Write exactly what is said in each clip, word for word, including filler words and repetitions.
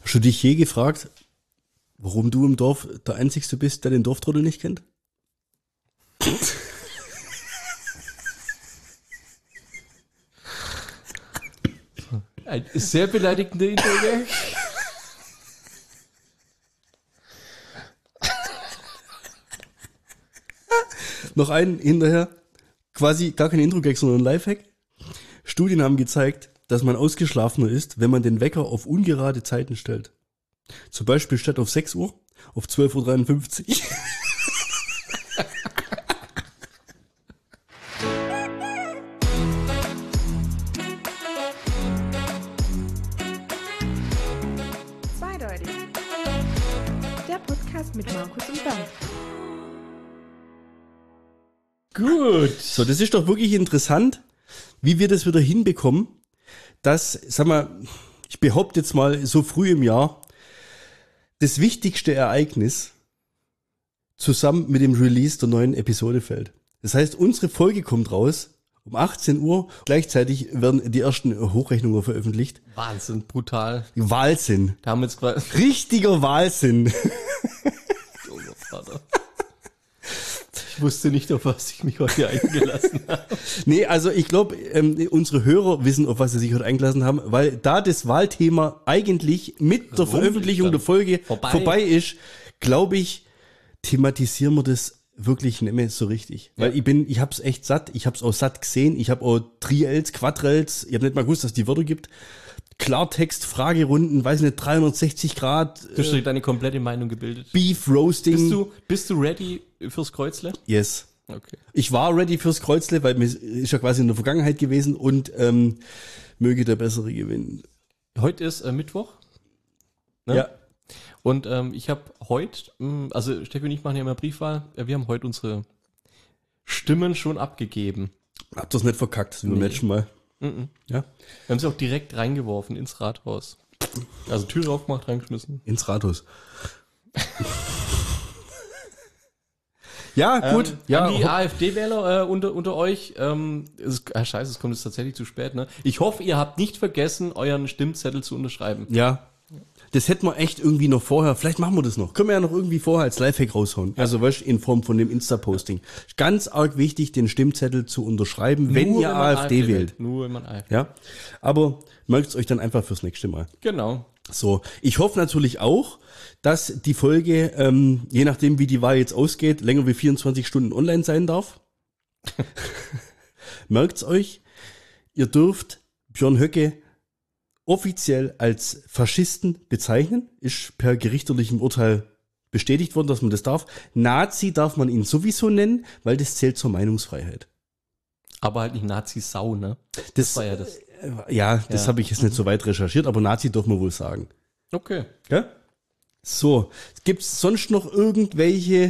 Hast du dich je gefragt, warum du im Dorf der Einzige bist, der den Dorftrottel nicht kennt? Ein sehr beleidigender Intro. Noch einen hinterher, quasi gar kein Intro-Gag, sondern ein Lifehack. Studien haben gezeigt, dass man ausgeschlafener ist, wenn man den Wecker auf ungerade Zeiten stellt. Zum Beispiel statt auf sechs Uhr, auf zwölf Uhr dreiundfünfzig. Zweideutig. Der Podcast mit Markus und Bernd. Gut. So, das ist doch wirklich interessant, wie wir das wieder hinbekommen, dass, sag mal, ich behaupte jetzt mal so früh im Jahr, das wichtigste Ereignis zusammen mit dem Release der neuen Episode fällt. Das heißt, unsere Folge kommt raus um achtzehn Uhr, gleichzeitig werden die ersten Hochrechnungen veröffentlicht. Wahnsinn, brutal. Wahnsinn. Da haben wir jetzt quasi... Richtiger Wahnsinn. Oh, Vater. Ich wusste nicht, auf was ich mich heute eingelassen habe. Nee, also ich glaube, ähm, unsere Hörer wissen, auf was sie sich heute eingelassen haben, weil da das Wahlthema eigentlich mit der Rum Veröffentlichung der Folge vorbei, vorbei ist, glaube ich, thematisieren wir das wirklich nicht mehr so richtig. Ja. Weil ich bin, ich hab's echt satt, ich hab's auch satt gesehen, ich habe auch Triels, Quadrels, ich habe nicht mal gewusst, dass es die Wörter gibt. Klartext, Fragerunden, weiß nicht, dreihundertsechzig Grad. Du hast dir deine komplette Meinung gebildet. Beef Roasting. Bist du, bist du ready fürs Kreuzle? Yes. Okay. Ich war ready fürs Kreuzle, weil mir ist ja quasi in der Vergangenheit gewesen und ähm, möge der Bessere gewinnen. Heute ist äh, Mittwoch. Ne? Ja. Und ähm, ich habe heute, also Steffi und ich machen ja immer Briefwahl, äh, wir haben heute unsere Stimmen schon abgegeben. Habt ihr es nicht verkackt, wie beim Nee. letzten Mal. Mhm. Ja. Wir haben sie auch direkt reingeworfen ins Rathaus. Also Tür aufgemacht, reingeschmissen. Ins Rathaus. Ja, gut. Ähm, ja, an die ho- AfD-Wähler äh, unter, unter euch, ähm, es ist, ah, scheiße, es kommt jetzt tatsächlich zu spät, ne? Ich hoffe, ihr habt nicht vergessen, euren Stimmzettel zu unterschreiben. ja. Das hätten wir echt irgendwie noch vorher, vielleicht machen wir das noch, können wir ja noch irgendwie vorher als Lifehack raushauen. Also weißt, in Form von dem Insta-Posting. Ganz arg wichtig, den Stimmzettel zu unterschreiben, wenn Nur ihr man AfD wählt. Nur wenn man AfD. Ja. Aber merkt es euch dann einfach fürs nächste Mal. Genau. So, ich hoffe natürlich auch, dass die Folge, ähm, je nachdem wie die Wahl jetzt ausgeht, länger wie vierundzwanzig Stunden online sein darf. Merkt's euch, ihr dürft Björn Höcke offiziell als Faschisten bezeichnen, ist per gerichtlichem Urteil bestätigt worden, dass man das darf. Nazi darf man ihn sowieso nennen, weil das zählt zur Meinungsfreiheit. Aber halt nicht Nazi-Sau, ne? Das war ja das. äh, Ja, das Ja. habe ich jetzt nicht so weit recherchiert, aber Nazi darf man wohl sagen. Okay. Ja? So, gibt's sonst noch irgendwelche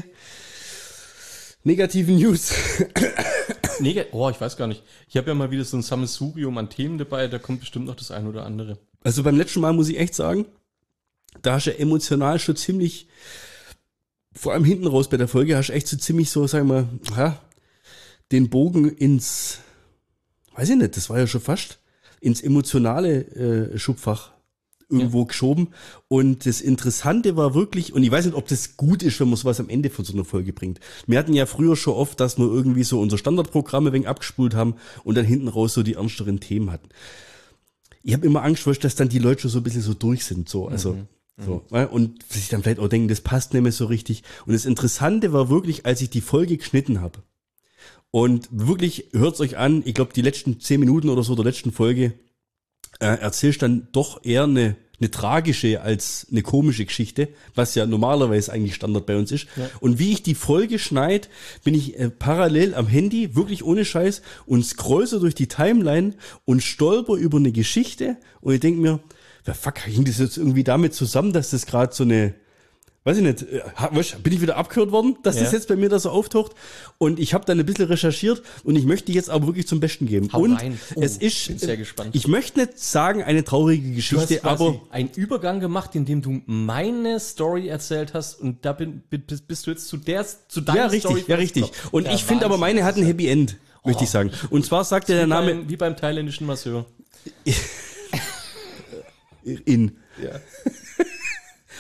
negativen News? Nee, oh, ich weiß gar nicht. Ich habe ja mal wieder so ein Sammelsurium an Themen dabei, da kommt bestimmt noch das ein oder andere. Also beim letzten Mal muss ich echt sagen, da hast du emotional schon ziemlich, vor allem hinten raus bei der Folge, hast du echt so ziemlich so, sagen wir, ja, den Bogen ins, weiß ich nicht, das war ja schon fast, ins emotionale äh, Schubfach irgendwo Ja. geschoben. Und das Interessante war wirklich, und ich weiß nicht, ob das gut ist, wenn man sowas am Ende von so einer Folge bringt. Wir hatten ja früher schon oft, dass wir irgendwie so unser Standardprogramm ein wenig abgespult haben und dann hinten raus so die ernsteren Themen hatten. Ich habe immer Angst, weißt, dass dann die Leute schon so ein bisschen so durch sind, so, also, Mhm. so, ja, und sich dann vielleicht auch denken, das passt nicht mehr so richtig. Und das Interessante war wirklich, als ich die Folge geschnitten habe. Und wirklich, hört's euch an, ich glaube, die letzten zehn Minuten oder so der letzten Folge, äh, erzählst dann doch eher eine, eine tragische als eine komische Geschichte, was ja normalerweise eigentlich Standard bei uns ist. Ja. Und wie ich die Folge schneid, bin ich äh, parallel am Handy, wirklich ohne Scheiß, und scroll so durch die Timeline und stolper über eine Geschichte und ich denk mir, ja, fuck, hing das jetzt irgendwie damit zusammen, dass das gerade so eine, weiß ich nicht, äh, ha- weißt, bin ich wieder abgehört worden, dass Ja. das jetzt bei mir da so auftaucht, und ich habe dann ein bisschen recherchiert und ich möchte jetzt aber wirklich zum Besten geben. Hau und rein. Oh, es ist, bin sehr gespannt. ich möchte nicht sagen eine traurige Du hast Geschichte, quasi aber einen Übergang gemacht, in dem du meine Story erzählt hast und da bin, bist, bist du jetzt zu der, zu deiner ja, richtig, Story. ja, richtig. Und Ja, ich finde aber, Wahnsinn. meine hat ein Happy End, möchte ich sagen. Und zwar sagt ja der wie Name beim, wie beim thailändischen Masseur. in. Ja.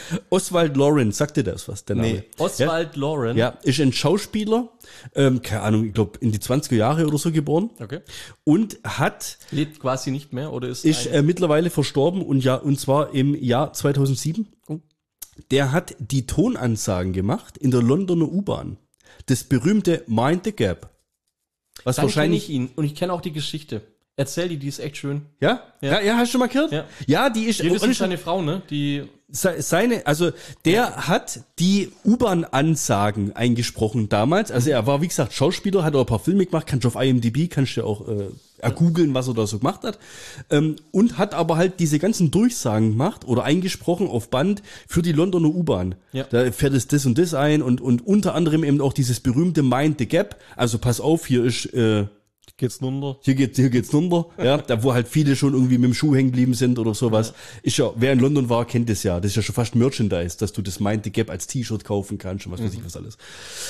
Oswald Lawrence, sagt dir das was, der Name? Nee, Oswald ja? Lawrence. Ja, ist ein Schauspieler, ähm, keine Ahnung, ich glaube in die zwanziger Jahre oder so geboren. Okay. Und hat, Lebt quasi nicht mehr oder ist ist ein- äh, mittlerweile verstorben und ja, und zwar im Jahr zweitausendsieben. Oh. Der hat die Tonansagen gemacht in der Londoner U-Bahn. Das berühmte Mind the Gap. Was Dann wahrscheinlich kenn ich ihn und ich kenne auch die Geschichte. Erzähl die, die ist echt schön. Ja? ja? Ja. Ja, hast du schon mal gehört? Ja. Ja, die ist, Ja, das und ist seine Frau, ne? Die se- seine, also der hat die U-Bahn-Ansagen eingesprochen damals. Also er war, wie gesagt, Schauspieler, hat auch ein paar Filme gemacht, kannst du auf I M D B, kannst du auch äh, ergoogeln, was er da so gemacht hat. Ähm, und hat aber halt diese ganzen Durchsagen gemacht oder eingesprochen auf Band für die Londoner U-Bahn. Ja. Da fährt es das und das ein und, und unter anderem eben auch dieses berühmte Mind the Gap. Also pass auf, hier ist... Äh, geht's runter. Hier geht's, hier geht's runter, ja, da wo halt viele schon irgendwie mit dem Schuh hängen geblieben sind oder sowas. Ist ja, wer in London war, kennt das ja. Das ist ja schon fast Merchandise, dass du das Mind the Gap als T-Shirt kaufen kannst und was weiß ich was alles.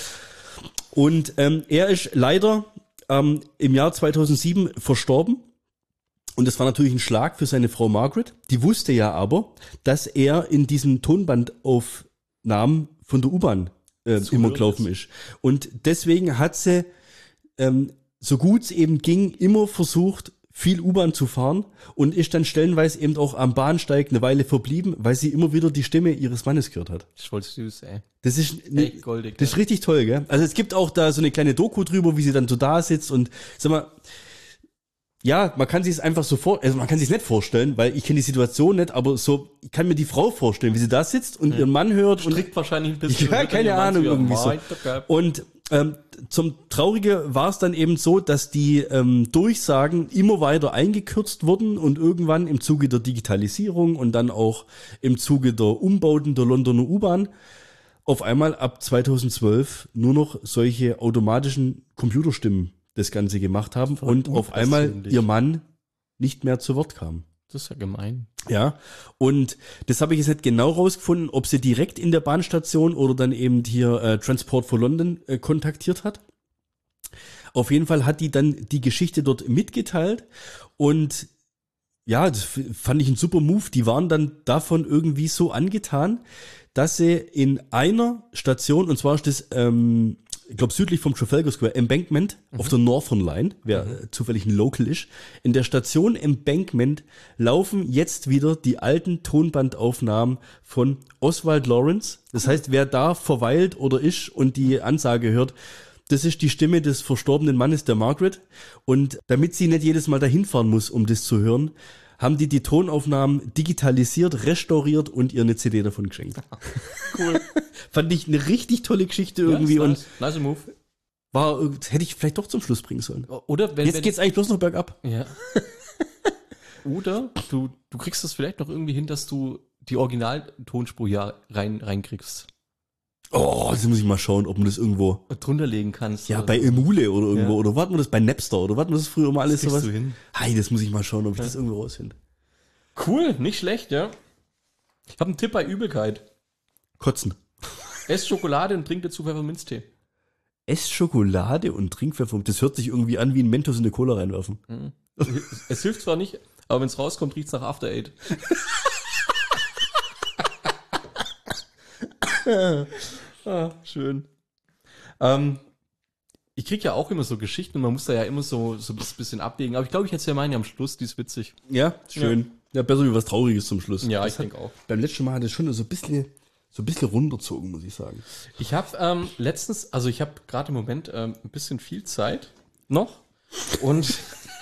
Und ähm, er ist leider ähm, im Jahr zweitausendsieben verstorben. Und das war natürlich ein Schlag für seine Frau Margaret. Die wusste ja aber, dass er in diesen Tonbandaufnahmen von der U-Bahn äh, immer gelaufen ist. Und deswegen hat sie ähm, so gut es eben ging, immer versucht, viel U-Bahn zu fahren und ist dann stellenweise eben auch am Bahnsteig eine Weile verblieben, weil sie immer wieder die Stimme ihres Mannes gehört hat. Das ist voll süß, ey. Das ist, ne, Echt goldig. das ist richtig toll, gell? Also es gibt auch da so eine kleine Doku drüber, wie sie dann so da sitzt und, sag mal, ja, man kann sich es einfach so vor, also man kann sich es nicht vorstellen, weil ich kenne die Situation nicht, aber so, ich kann mir die Frau vorstellen, wie sie da sitzt und ja. ihren Mann hört und Strickt wahrscheinlich ein bisschen. ja, keine Ahnung, irgendwie so. Mind the Gap. Und ähm, zum Traurige war es dann eben so, dass die ähm, Durchsagen immer weiter eingekürzt wurden und irgendwann im Zuge der Digitalisierung und dann auch im Zuge der Umbauten der Londoner U-Bahn auf einmal ab zweitausendzwölf nur noch solche automatischen Computerstimmen das Ganze gemacht haben und auf einmal ihr Mann nicht mehr zu Wort kam. Das ist ja gemein. Ja, und das habe ich jetzt nicht genau rausgefunden, ob sie direkt in der Bahnstation oder dann eben hier äh, Transport for London äh, kontaktiert hat. Auf jeden Fall hat die dann die Geschichte dort mitgeteilt und ja, das f- fand ich ein super Move. Die waren dann davon irgendwie so angetan, dass sie in einer Station, und zwar ist das, ähm, ich glaube südlich vom Trafalgar Square, Embankment, mhm. auf der Northern Line, wer mhm. äh, zufällig ein Local ist, in der Station Embankment laufen jetzt wieder die alten Tonbandaufnahmen von Oswald Lawrence. Das heißt, wer da verweilt oder ist und die Ansage hört, das ist die Stimme des verstorbenen Mannes, der Margaret. Und damit sie nicht jedes Mal dahin fahren muss, um das zu hören, haben die die Tonaufnahmen digitalisiert, restauriert und ihr eine C D davon geschenkt. Cool. Fand ich eine richtig tolle Geschichte irgendwie ja, und nice. nice Move. war, hätte ich vielleicht doch zum Schluss bringen sollen. Oder wenn, Jetzt wenn, geht's eigentlich bloß noch bergab. Ja. Oder du, du kriegst das vielleicht noch irgendwie hin, dass du die Originaltonspur ja rein, reinkriegst. Oh, das muss ich mal schauen, ob man das irgendwo, Und drunter legen kannst. ja, oder bei so. Emule oder irgendwo, Ja. oder warten wir das bei Napster, oder warten wir das früher mal alles Das kriegst sowas? du hin. Hey, das muss ich mal schauen, ob ich das irgendwo rausfinde. Cool, nicht schlecht, ja. Ich habe einen Tipp bei Übelkeit. Kotzen. Ess Schokolade und trink dazu Pfefferminztee. Ess Schokolade und trink Pfefferminz. Das hört sich irgendwie an wie ein Mentos in eine Cola reinwerfen. Es hilft zwar nicht, aber wenn es rauskommt, riecht's nach After Eight. ah, schön. Ähm, ich krieg ja auch immer so Geschichten und man muss da ja immer so, so ein bisschen abwägen. Aber ich glaube, ich erzähle meine am Schluss, die ist witzig. Ja, schön. Ja, besser wie was Trauriges zum Schluss. Ja, Das ich hat- denke auch. Beim letzten Mal hat es schon so ein bisschen, so ein bisschen runterzogen, muss ich sagen. Ich habe ähm, letztens, also ich habe gerade im Moment ähm, ein bisschen viel Zeit noch und,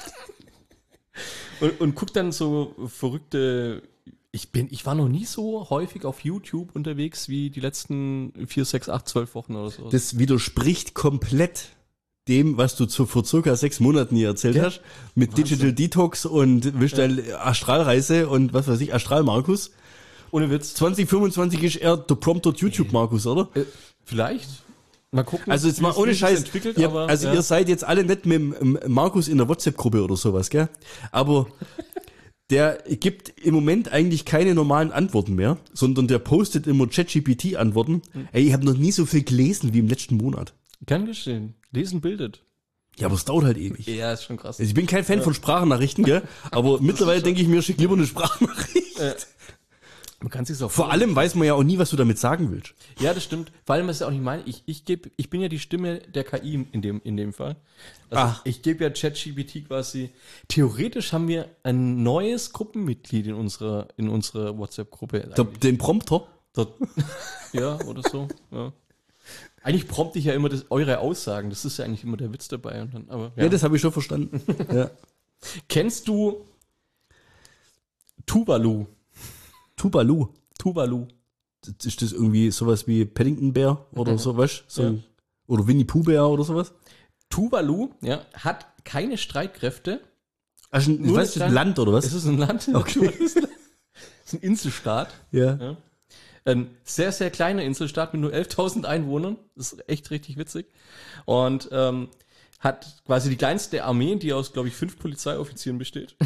und, und guck dann so verrückte. Ich bin, ich war noch nie so häufig auf YouTube unterwegs wie die letzten vier, sechs, acht, zwölf Wochen oder so. Das widerspricht komplett dem, was du zu, vor circa sechs Monaten hier erzählt Ja. hast, mit Wahnsinn. Digital Detox und wisch deine Astralreise und was weiß ich, Astral Markus. Ohne Witz. zwanzig fünfundzwanzig ist eher der Prompter YouTube Markus, oder? Äh, vielleicht. Mal gucken. Also jetzt wie mal es- ohne wie es Scheiß. Entwickelt, Ihr, aber, also ja. ihr seid jetzt alle nicht mit dem ähm, Markus in der WhatsApp-Gruppe oder sowas, gell? Aber der gibt im Moment eigentlich keine normalen Antworten mehr, sondern der postet immer ChatGPT-Antworten. Hm. Ey, ich habe noch nie so viel gelesen wie im letzten Monat. Kann geschehen. Lesen bildet. Ja, aber es dauert halt ewig. Ja, ist schon krass. Also ich bin kein Fan von Sprachnachrichten, gell? Aber mittlerweile denke ich mir, schick lieber eine Sprachnachricht. Man kann sich auch Vor allem weiß man ja auch nie, was du damit sagen willst. Ja, das stimmt. Vor allem, was ich auch nicht meine, ich, ich gebe, ich bin ja die Stimme der K I in dem, in dem Fall. Also Ach. ich gebe ja ChatGPT quasi, theoretisch haben wir ein neues Gruppenmitglied in unserer, in unserer WhatsApp-Gruppe. Der, den Prompter. Dort, ja, oder so, ja. Eigentlich prompte ich ja immer das, eure Aussagen, das ist ja eigentlich immer der Witz dabei. Und dann, aber, ja. Ja, das habe ich schon verstanden. Ja. Kennst du Tuvalu? Tuvalu. Tuvalu. Ist das irgendwie sowas wie Paddington Bär oder Mhm. so, weißt so Ja. ein, oder Winnie Pooh Bär oder sowas? Tuvalu, ja, hat keine Streitkräfte. Also ein, Nur was ist das, eine ein Land oder was? Es ist ein Land. Okay. Es ist ein Inselstaat. Ja. Ja. Ein sehr, sehr kleiner Inselstaat mit nur elftausend Einwohnern. Das ist echt richtig witzig. Und ähm, hat quasi die kleinste Armee, die aus, glaube ich, fünf Polizeioffizieren besteht.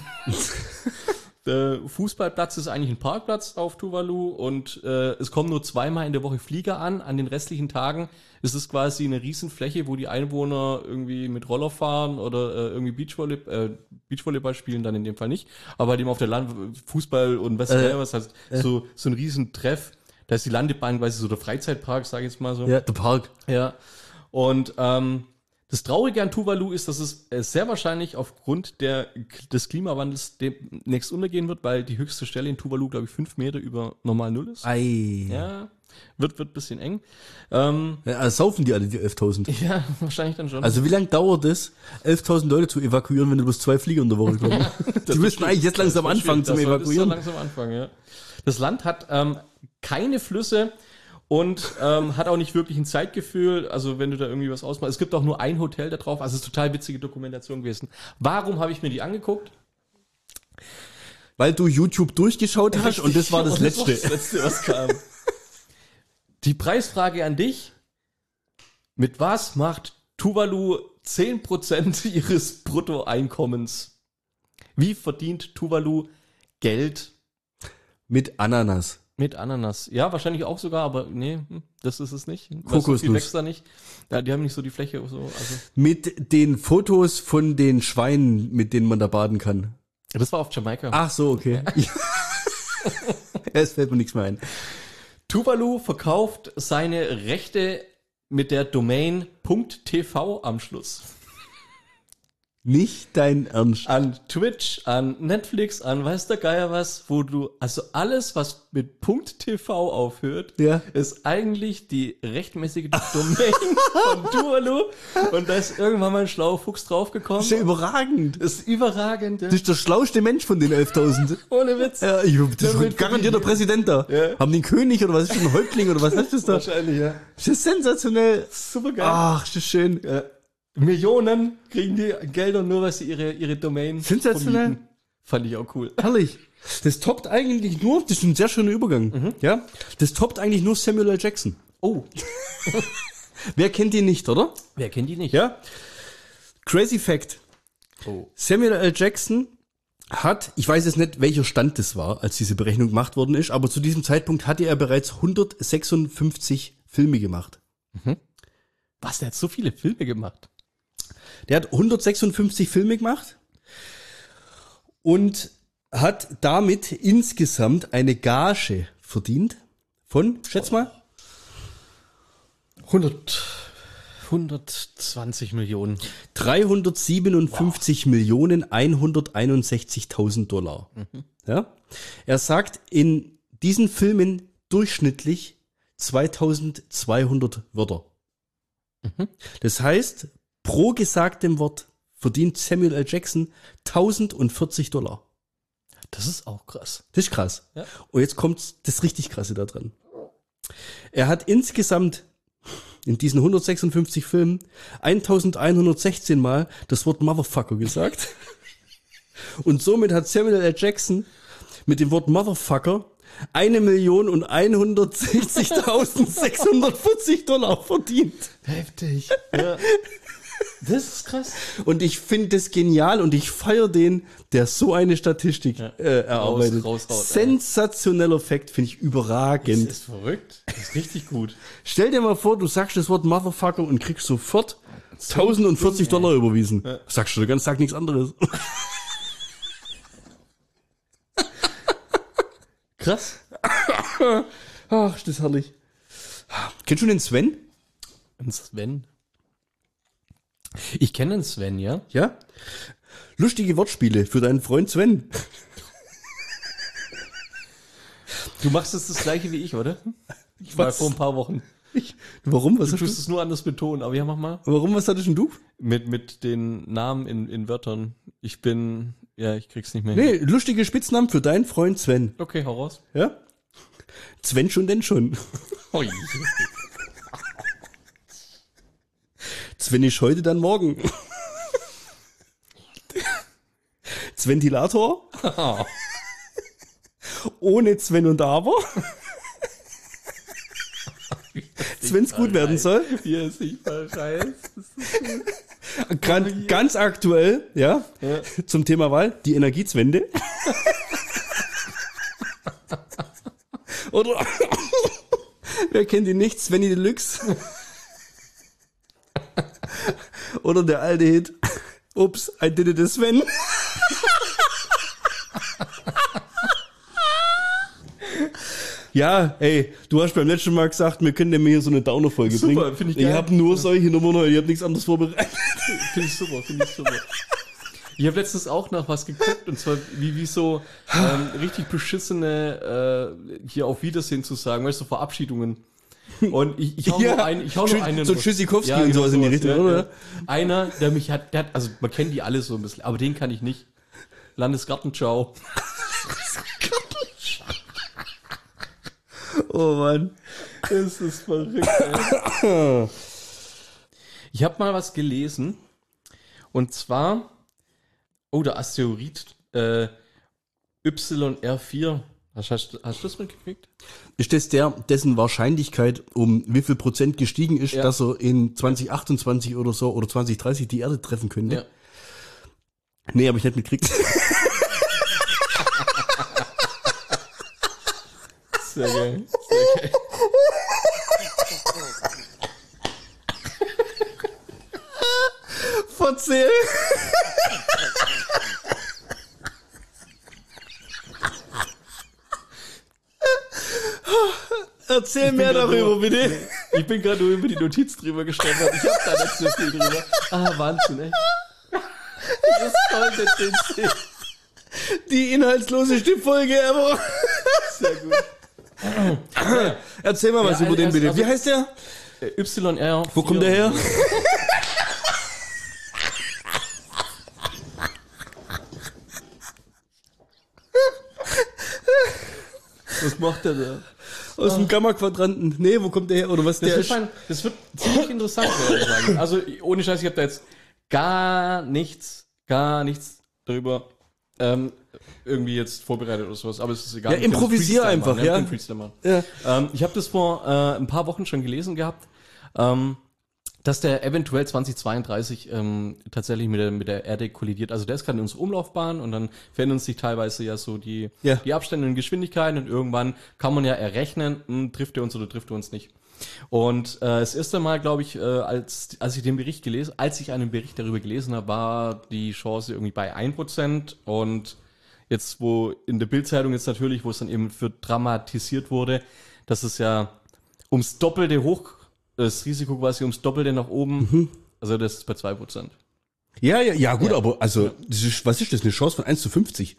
Der Fußballplatz ist eigentlich ein Parkplatz auf Tuvalu und äh, es kommen nur zweimal in der Woche Flieger an. An den restlichen Tagen ist es quasi eine Riesenfläche, wo die Einwohner irgendwie mit Roller fahren oder äh, irgendwie Beachvolleyball, äh, Beachvolleyball spielen, dann in dem Fall nicht. Aber halt eben auf der Land Fußball und was Äh, äh, was heißt, so, so ein Riesentreff. Da ist die Landebahn quasi so der Freizeitpark, sage ich jetzt mal so. Ja, der Park. Ja. Und ähm, das Traurige an Tuvalu ist, dass es äh, sehr wahrscheinlich aufgrund der, des Klimawandels demnächst untergehen wird, weil die höchste Stelle in Tuvalu, glaube ich, fünf Meter über normal Null ist. Ei. Ja, wird wird bisschen eng. Ähm, Ja, also saufen die alle, die elftausend. ja, wahrscheinlich dann schon. Also wie lange dauert es, elftausend Leute zu evakuieren, wenn du bloß zwei Flieger in der Woche kommen? Die müssten eigentlich jetzt langsam Das wird anfangen schwierig. zum Das soll- Evakuieren. Das soll langsam anfangen, ja. Das Land hat ähm, keine Flüsse und ähm, hat auch nicht wirklich ein Zeitgefühl. Also wenn du da irgendwie was ausmachst. Es gibt auch nur ein Hotel da drauf. Also es ist total witzige Dokumentation gewesen. Warum habe ich mir die angeguckt? Weil du YouTube durchgeschaut hast und das war das Und Das, Letzte. war das Letzte, was kam. Die Preisfrage an dich. Mit was macht Tuvalu zehn Prozent ihres Bruttoeinkommens? Wie verdient Tuvalu Geld Mit Ananas. mit Ananas? Ja, wahrscheinlich auch sogar, aber nee, hm, das ist es nicht. Weil so Kokosnuss. viel wächst da nicht. Ja, die haben nicht so die Fläche. So, also. Mit den Fotos von den Schweinen, mit denen man da baden kann. Das war auf Jamaika. Ach so, okay. Es fällt mir nichts mehr ein. Tuvalu verkauft seine Rechte mit der Domain .tv am Schluss. Nicht dein Ernst. An Twitch, an Netflix, an weiß der Geier was, wo du, also alles, was mit .tv aufhört, Ja. ist eigentlich die rechtmäßige Domain von Tuvalu. Und da ist irgendwann mal ein schlauer Fuchs draufgekommen. Das ist ja überragend. Das ist überragend. Ja. Das ist der schlauste Mensch von den elftausend. Ohne Witz. Ja, ich, das Damit ist garantiert der Präsident da. Ja. Haben den König oder was ist das, ein Häuptling oder was ist das da? Wahrscheinlich, ja. Das ist sensationell. Super geil. Ach, das ist schön. Ja. Millionen kriegen die Gelder nur, weil sie ihre, ihre Domain Sensationell. vermieten. Fand ich auch cool. Herrlich. Das toppt eigentlich nur, das ist ein sehr schöner Übergang. Ja? Das toppt eigentlich nur Samuel L. Jackson. Oh, Wer kennt ihn nicht, oder? wer kennt die nicht? Ja. Crazy Fact. Oh. Samuel L. Jackson hat, ich weiß jetzt nicht, welcher Stand das war, als diese Berechnung gemacht worden ist, aber zu diesem Zeitpunkt hatte er bereits hundertsechsundfünfzig Filme gemacht. Was, der hat so viele Filme gemacht. Der hat hundertsechsundfünfzig Filme gemacht und hat damit insgesamt eine Gage verdient von, schätz mal, hundert, hundertzwanzig Millionen. dreihundertsiebenundfünfzig Millionen hunderteinundsechzigtausend Dollar. Ja? Er sagt in diesen Filmen durchschnittlich zweitausendzweihundert Wörter. Das heißt, pro gesagtem Wort verdient Samuel L. Jackson tausendvierzig Dollar. Das ist auch krass. Das ist krass. Ja. Und jetzt kommt das richtig Krasse da dran. Er hat insgesamt in diesen hundertsechsundfünfzig Filmen elfhundertsechzehn Mal das Wort Motherfucker gesagt. Und somit hat Samuel L. Jackson mit dem Wort Motherfucker eine Million und hundertsechzigtausendsechshundertvierzig Dollar verdient. Heftig. Ja. Das ist krass. Und ich finde das genial und ich feiere den, der so eine Statistik Ja. äh, erarbeitet. Raus- raushaut, Sensationeller Fact, finde ich überragend. Das ist verrückt. Das ist richtig gut. Stell dir mal vor, du sagst das Wort Motherfucker und kriegst sofort tausendvierzig Dollar überwiesen. Sagst du den ganzen Tag nichts anderes. Krass. Ach, ist das herrlich. Kennst du den Sven? Ein Sven? Ich kenne den Sven, ja? Ja? Lustige Wortspiele für deinen Freund Sven. Du machst jetzt das gleiche wie ich, oder? Ich war Was? vor ein paar Wochen. Ich, warum? Was Du hast du? tust es nur anders betonen, aber ja, mach mal. Warum? Was hattest denn du? Mit, mit den Namen in, in Wörtern. Ich bin, ja, ich krieg's nicht mehr Nee, hin. lustige Spitznamen für deinen Freund Sven. Okay, hau raus. Ja? Sven schon denn schon. Ui. Sven ist heute dann morgen. Sventilator. Ohne Sven und Aber. Sven's gut werden soll. Wie er sich verscheißt. Gran, ganz aktuell, ja, Ja. zum Thema Wahl, die Energiezwende. Oder, wer kennt ihn nicht? Svenny Deluxe. Oder der alte Hit, ups, I did it, Sven. Ja, ey, du hast beim letzten Mal gesagt, wir können dem hier so eine Downer-Folge Super, bringen. find ich Ich geil. habe nur solche Nummern, ich habe nichts anderes vorbereitet. Finde ich super, finde ich super. Ich habe letztens auch nach was geguckt, und zwar wie, wie so ähm, richtig beschissene äh, hier auf Wiedersehen zu sagen, weißt du, Verabschiedungen. Und ich, ich hau Ja, nur einen, ich hau nur Tschüss- einen. so Tschüssikowski und sowas in die Richtung, oder? Einer, der mich hat, der hat, also man kennt die alle so ein bisschen, aber den kann ich nicht. Landesgartenschau. Oh Mann. Das ist verrückt, ey. Ich habe mal was gelesen, und zwar, oh, der Asteroid äh, Y R vier. Hast, hast, hast du das mitgekriegt? Ist das der, dessen Wahrscheinlichkeit um wie viel Prozent gestiegen ist, Ja. dass er in zwanzig achtundzwanzig oder so oder zwanzig dreißig die Erde treffen könnte? Ja. Nee, habe ich nicht mitgekriegt. Sehr geil. Sehr geil. Verzähl. Erzähl mehr grad darüber, nur- bitte. Ich bin gerade nur über die Notiz drüber gestolpert. Ich habe da nicht so viel drüber. Ah, Wahnsinn, ey. Das sollte den sehen. Die inhaltsloseste Folge ever. Sehr gut. Erzähl mal was Ja, über den, also- bitte. also- Wie heißt der? Äh, Y R. Wo kommt der her? Was macht der da? Aus dem Gamma-Quadranten. Nee, wo kommt der her? Oder was Das der wird, ist? mein, das wird ziemlich interessant werden, sagen. Also ohne Scheiß, ich habe da jetzt gar nichts, gar nichts darüber ähm, irgendwie jetzt vorbereitet oder sowas. Aber es ist egal. Ja, Ich kann das improvisier Freestyle einfach, machen, ja. Ich kann Freestyle machen. Ja. Ähm, ich habe das vor äh, ein paar Wochen schon gelesen gehabt, ähm, dass der eventuell zweitausendzweiunddreißig ähm, tatsächlich mit der, mit der Erde kollidiert. Also der ist gerade in unserer Umlaufbahn, und dann verändern sich teilweise ja so die, Ja. die Abstände und Geschwindigkeiten, und irgendwann kann man ja errechnen, hm, trifft er uns oder trifft er uns nicht. Und äh, das erste Mal, glaube ich, äh, als, als ich den Bericht gelesen, als ich einen Bericht darüber gelesen habe, war die Chance irgendwie bei ein Prozent, und jetzt, wo in der Bildzeitung jetzt natürlich, wo es dann eben für dramatisiert wurde, dass es ja ums Doppelte hoch, das Risiko quasi ums Doppelte nach oben, also das ist bei zwei Prozent. Ja, ja, ja, gut, Ja. aber also, das ist, was ist das? Eine Chance von eins zu fünfzig?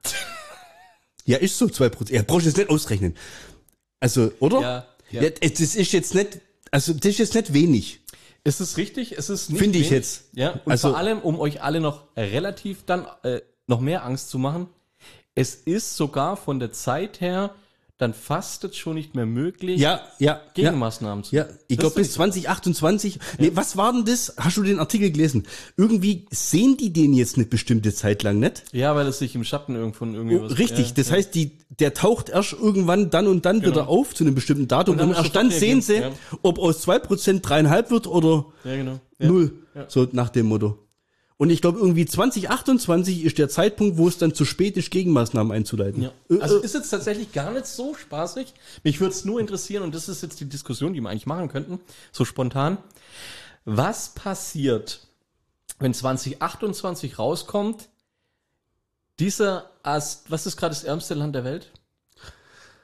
Ja, ist so, zwei Prozent. Ja, brauchst du jetzt nicht ausrechnen. Also, oder? Ja, ja. Ja, das ist jetzt nicht, also, das ist jetzt nicht wenig. Es ist richtig, es ist nicht Finde ich wenig. jetzt. Ja, und Also- vor allem, um euch alle noch relativ dann äh, noch mehr Angst zu machen, es ist sogar von der Zeit her dann fast jetzt schon nicht mehr möglich, Ja, ja. Ja, Gegenmaßnahmen zu ja. ich Das glaube ist bis zwanzig achtundzwanzig. Nee, was war denn das? Hast du den Artikel gelesen? Irgendwie sehen die den jetzt eine bestimmte Zeit lang nicht? Ja, weil es sich im Schatten irgendwann irgendwie Oh, was- richtig, ja, das ja. heißt, die, der taucht erst irgendwann dann und dann wieder auf zu einem bestimmten Datum, Und dann und muss erst dann sofort sehen sie, reagieren, ob aus zwei Prozent dreieinhalb wird oder Ja, genau. Ja. null. Ja. So nach dem Motto. Und ich glaube, irgendwie zwanzig achtundzwanzig ist der Zeitpunkt, wo es dann zu spät ist, Gegenmaßnahmen einzuleiten. Ja. Äh, Also äh, ist jetzt tatsächlich gar nicht so spaßig. Mich würde es nur interessieren, und das ist jetzt die Diskussion, die wir eigentlich machen könnten, so spontan. Was passiert, wenn zwanzig achtundzwanzig rauskommt, dieser, Ast- was ist gerade das ärmste Land der Welt?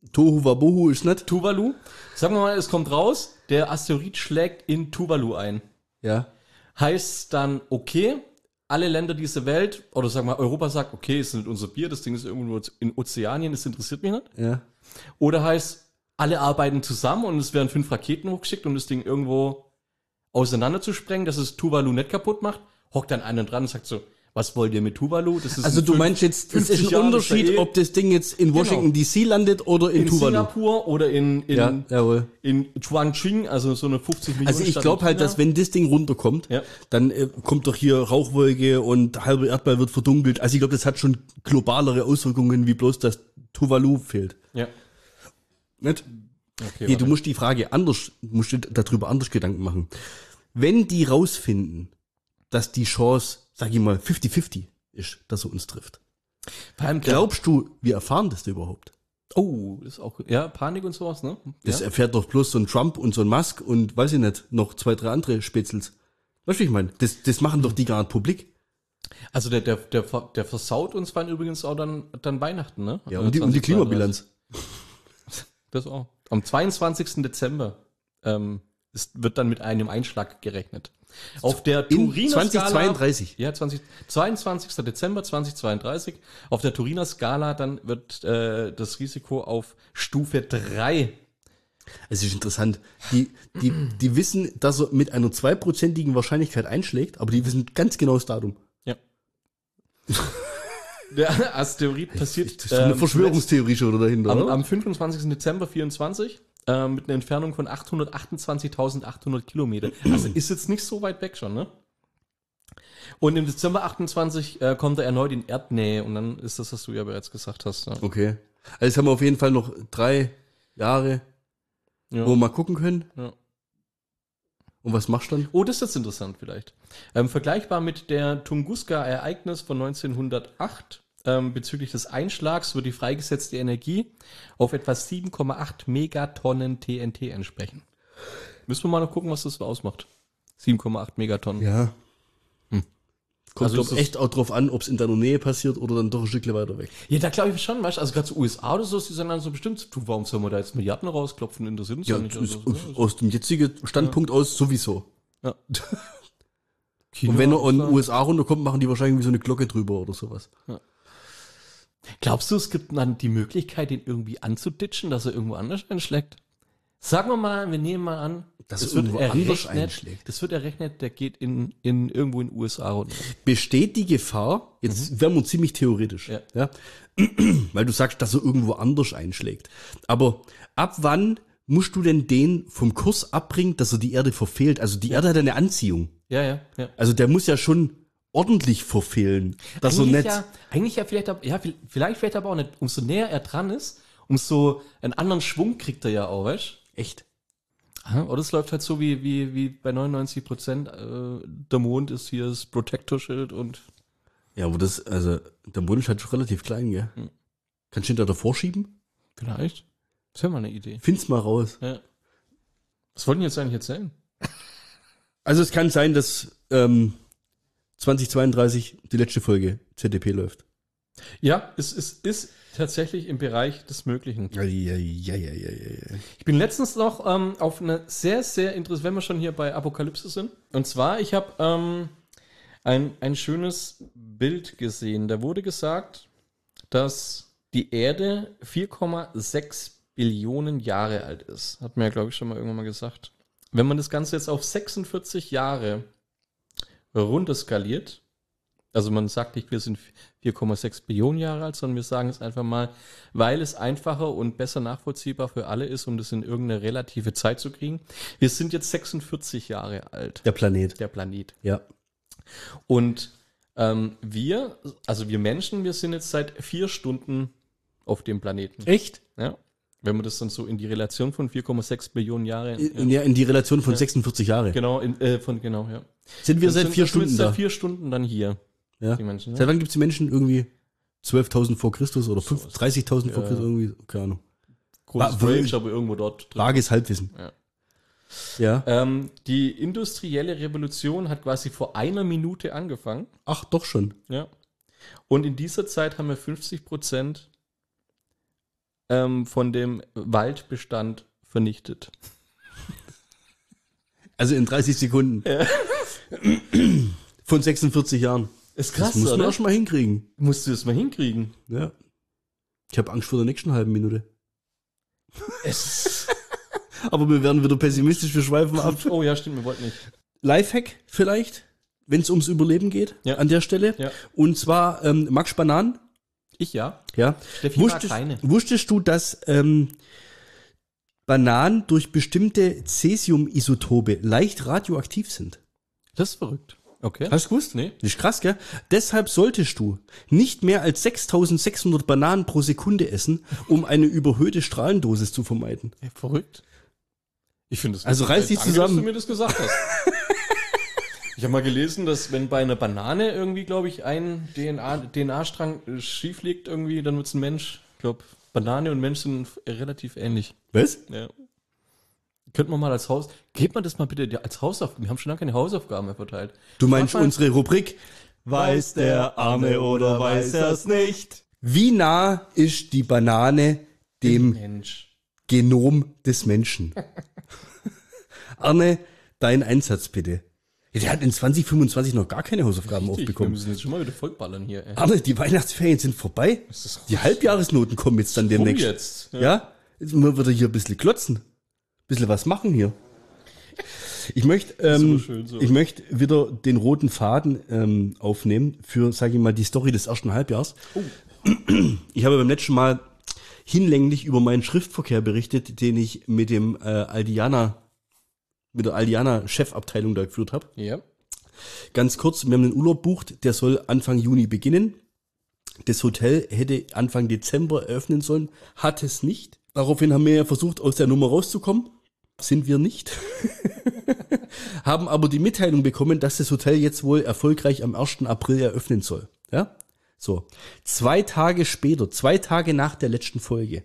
Tohu Wabohu ist nicht. Tuvalu. Sagen wir mal, es kommt raus, der Asteroid schlägt in Tuvalu ein. Ja. Heißt dann, okay, alle Länder dieser Welt, oder sagen wir mal, Europa sagt, okay, es ist nicht unser Bier, das Ding ist irgendwo in Ozeanien, das interessiert mich nicht. Ja. Oder heißt, alle arbeiten zusammen und es werden fünf Raketen hochgeschickt, um das Ding irgendwo auseinander zu sprengen, dass es Tuvalu nicht kaputt macht. Hockt dann einer dran und sagt so, was wollt ihr mit Tuvalu? Das ist Also ein du fünf- meinst jetzt, es ist fünfzig ein Jahre Unterschied, ist da eh ob das Ding jetzt in Washington D C landet oder in, in Tuvalu. Singapur oder in, in, Ja, jawohl. in Chongqing, also so eine fünfzig Millionen Also ich Stadt glaube in halt, China. dass wenn das Ding runterkommt, Ja. dann äh, kommt doch hier Rauchwolke und halber Erdball wird verdunkelt. Also ich glaube, das hat schon globalere Auswirkungen, wie bloß das Tuvalu fehlt. Ja. Nicht? Okay, Nee, du warte. musst die Frage anders, musst dir darüber anders Gedanken machen. Wenn die rausfinden, dass die Chance, sag ich mal, fünfzig fünfzig ist, dass er uns trifft. Vor allem der- Glaubst du, wir erfahren das überhaupt? Oh, das ist auch, ja, Panik und sowas, ne? Das ja. erfährt doch bloß so ein Trump und so ein Musk und weiß ich nicht, noch zwei, drei andere Spätzels. Weißt du, wie ich meine? Das, das machen doch die gar nicht publik. Also der, der, der, ver- der versaut uns dann übrigens auch dann, dann Weihnachten, ne? Ja, und die, und die Klimabilanz. Das auch. Am zweiundzwanzigsten Dezember ähm, ist, wird dann mit einem Einschlag gerechnet. Auf der In Turiner zweitausendzweiunddreißig. Skala, ja, zwanzig, zweiundzwanzigsten Dezember zweitausendzweiunddreißig. Auf der Turiner Skala dann wird äh, das Risiko auf Stufe drei. Es ist interessant. Die, die, die wissen, dass er mit einer zweiprozentigen Wahrscheinlichkeit einschlägt, aber die wissen ganz genau das Datum. Ja. Der Asteroid passiert Das ist doch eine ähm, Verschwörungstheorie schon dahinter, Am, oder? am fünfundzwanzigsten Dezember vierundzwanzig äh, mit einer Entfernung von achthundertachtundzwanzigtausendachthundert Kilometer. Also ist jetzt nicht so weit weg schon, ne? Und im Dezember achtundzwanzig äh, kommt er erneut in Erdnähe und dann ist das, was du ja bereits gesagt hast. Ne? Okay. Also jetzt haben wir auf jeden Fall noch drei Jahre, Ja. wo wir mal gucken können. Ja. Und was machst du dann? Oh, das ist jetzt interessant vielleicht. Ähm, vergleichbar mit der Tunguska-Ereignis von neunzehnhundertacht ähm, bezüglich des Einschlags wird die freigesetzte Energie auf etwa sieben Komma acht Megatonnen T N T entsprechen. Müssen wir mal noch gucken, was das so ausmacht. sieben Komma acht Megatonnen. Ja. Hm. Kommt Also doch ist es- echt auch drauf an, ob es in deiner Nähe passiert oder dann doch ein Stückchen weiter weg. Ja, da glaube ich schon, weißt du, also gerade so U S A oder so, die sind dann so bestimmt, du, warum sollen wir da jetzt Milliarden rausklopfen, interessiert uns Ja, ja nicht. ist, Also, aus, aus dem jetzigen Standpunkt aus sowieso. ja. Und wenn er in den China- U S A runterkommt, machen die wahrscheinlich wie so eine Glocke drüber oder sowas. Glaubst du, es gibt dann die Möglichkeit, den irgendwie anzuditschen, dass er irgendwo anders einschlägt? Sagen wir mal, wir nehmen mal an, Dass das er irgendwo anders einschlägt. Das wird errechnet, der geht in, in irgendwo in den U S A runter. Besteht die Gefahr, jetzt werden wir ziemlich theoretisch, Ja. ja. Weil du sagst, dass er irgendwo anders einschlägt. Aber ab wann musst du denn den vom Kurs abbringen, dass er die Erde verfehlt? Also die Erde hat eine Anziehung. Ja, ja, ja. Also der muss ja schon ordentlich verfehlen, dass er eigentlich nicht... ja, eigentlich ja vielleicht, ab- ja, vielleicht vielleicht aber auch nicht, umso näher er dran ist, umso einen anderen Schwung kriegt er ja auch, weißt Echt? du? Oder es läuft halt so wie, wie, wie bei neunundneunzig Prozent, äh, der Mond ist hier das Protector-Schild und Ja, aber das, also, der Mond ist halt schon relativ klein, gell? Hm. Kannst du ihn da davor schieben? vielleicht. Das wäre mal eine Idee. Find's mal raus. Ja. Was wollten die jetzt eigentlich erzählen? Also es kann sein, dass ähm, zweitausendzweiunddreißig die letzte Folge Z D P läuft. Ja, es, es ist tatsächlich im Bereich des Möglichen. Ja, ja, ja, ja, ja, ja. Ich bin letztens noch ähm, auf eine sehr, sehr interessante, wenn wir schon hier bei Apokalypse sind. Und zwar, ich habe ähm, ein, ein schönes Bild gesehen. Da wurde gesagt, dass die Erde vier Komma sechs Billionen Jahre alt ist. Hat mir ja, glaube ich, schon mal irgendwann mal gesagt. Wenn man das Ganze jetzt auf sechsundvierzig Jahre runterskaliert, also man sagt nicht, wir sind vier Komma sechs Billionen Jahre alt, sondern wir sagen es einfach mal, weil es einfacher und besser nachvollziehbar für alle ist, um das in irgendeine relative Zeit zu kriegen. Wir sind jetzt sechsundvierzig Jahre alt, Der Planet. der Planet. Ja. Und ähm, wir, also wir Menschen, wir sind jetzt seit vier Stunden auf dem Planeten. Echt? Ja. Wenn man das dann so in die Relation von vier Komma sechs Billionen Jahre. In, ja, in die Relation von sechsundvierzig Jahre. Genau, in, äh, von, genau, ja. Sind wir Dann seit sind- vier dann sind wir Stunden jetzt da? Seit vier Stunden dann hier, Ja. die Menschen. Seit Ja. wann gibt's die Menschen? Irgendwie zwölftausend vor Christus oder fünf- Sowas. dreißigtausend vor Ja. Christus? Irgendwie, keine Ahnung. Großes Wa- Range, aber irgendwo dort drin. Vages Halbwissen. Ja. Ja. Ähm, die industrielle Revolution hat quasi vor einer Minute angefangen. Ach, doch schon. Ja. Und in dieser Zeit haben wir fünfzig Prozent ähm, von dem Waldbestand vernichtet. Also in dreißig Sekunden. Ja. Von sechsundvierzig Jahren. Ist krass, Das muss man oder? erst mal hinkriegen. Musst du das mal hinkriegen? Ja. Ich habe Angst vor der nächsten halben Minute. Es Aber wir werden wieder pessimistisch, wir schweifen ab. oh ja, stimmt, wir wollten nicht. Lifehack vielleicht, wenn es ums Überleben geht, Ja. an der Stelle. Ja. Und zwar ähm, Max Bananen. Ich ja. Ja. Steffi mag Wusstest, keine. wusstest du, dass ähm, Bananen durch bestimmte Cäsium-Isotope leicht radioaktiv sind? Das ist verrückt. Okay. Hast du gewusst? Nee. Das ist krass, gell? Deshalb solltest du nicht mehr als sechstausendsechshundert Bananen pro Sekunde essen, um eine überhöhte Strahlendosis zu vermeiden. Ja, verrückt. Ich finde es. Also reiß dich Danke, zusammen. dass du mir das gesagt hast. Ich habe mal gelesen, dass wenn bei einer Banane irgendwie, glaube ich, ein D N A D N A-Strang äh, schief liegt irgendwie, dann wird es ein Mensch. Ich glaube, Banane und Mensch sind f- relativ ähnlich. Was? Ja. Könnte man mal als Haus... Gebt man das mal bitte als Hausaufgaben. Wir haben schon lange keine Hausaufgaben mehr verteilt. Du meinst Frag mal- unsere Rubrik? Weiß der Arme oder weiß er's nicht? Wie nah ist die Banane dem Mensch. Genom des Menschen? Arne, dein Einsatz bitte. Ja, der hat in zwanzig fünfundzwanzig noch gar keine Hausaufgaben Richtig, wir aufbekommen. müssen jetzt schon mal wieder vollballern hier. Ey. Arne, die Weihnachtsferien sind vorbei. ist Die Halbjahresnoten kommen jetzt dann Rum demnächst. jetzt. Ja? Jetzt müssen wir wieder hier ein bisschen klotzen. Ein bisschen was machen hier. Ich möchte, ähm, aber schön so. ich möchte wieder den roten Faden ähm, aufnehmen für, sage ich mal, die Story des ersten Halbjahrs. Oh. Ich habe beim letzten Mal hinlänglich über meinen Schriftverkehr berichtet, den ich mit dem äh, Aldiana, mit der Aldiana Chefabteilung da geführt habe. Ja. Ganz kurz, wir haben einen Urlaub bucht, der soll Anfang Juni beginnen. Das Hotel hätte Anfang Dezember eröffnen sollen, hat es nicht. Daraufhin haben wir ja versucht, aus der Nummer rauszukommen. Sind wir nicht. Haben aber die Mitteilung bekommen, dass das Hotel jetzt wohl erfolgreich am ersten April eröffnen soll. Ja? So. Zwei Tage später, zwei Tage nach der letzten Folge,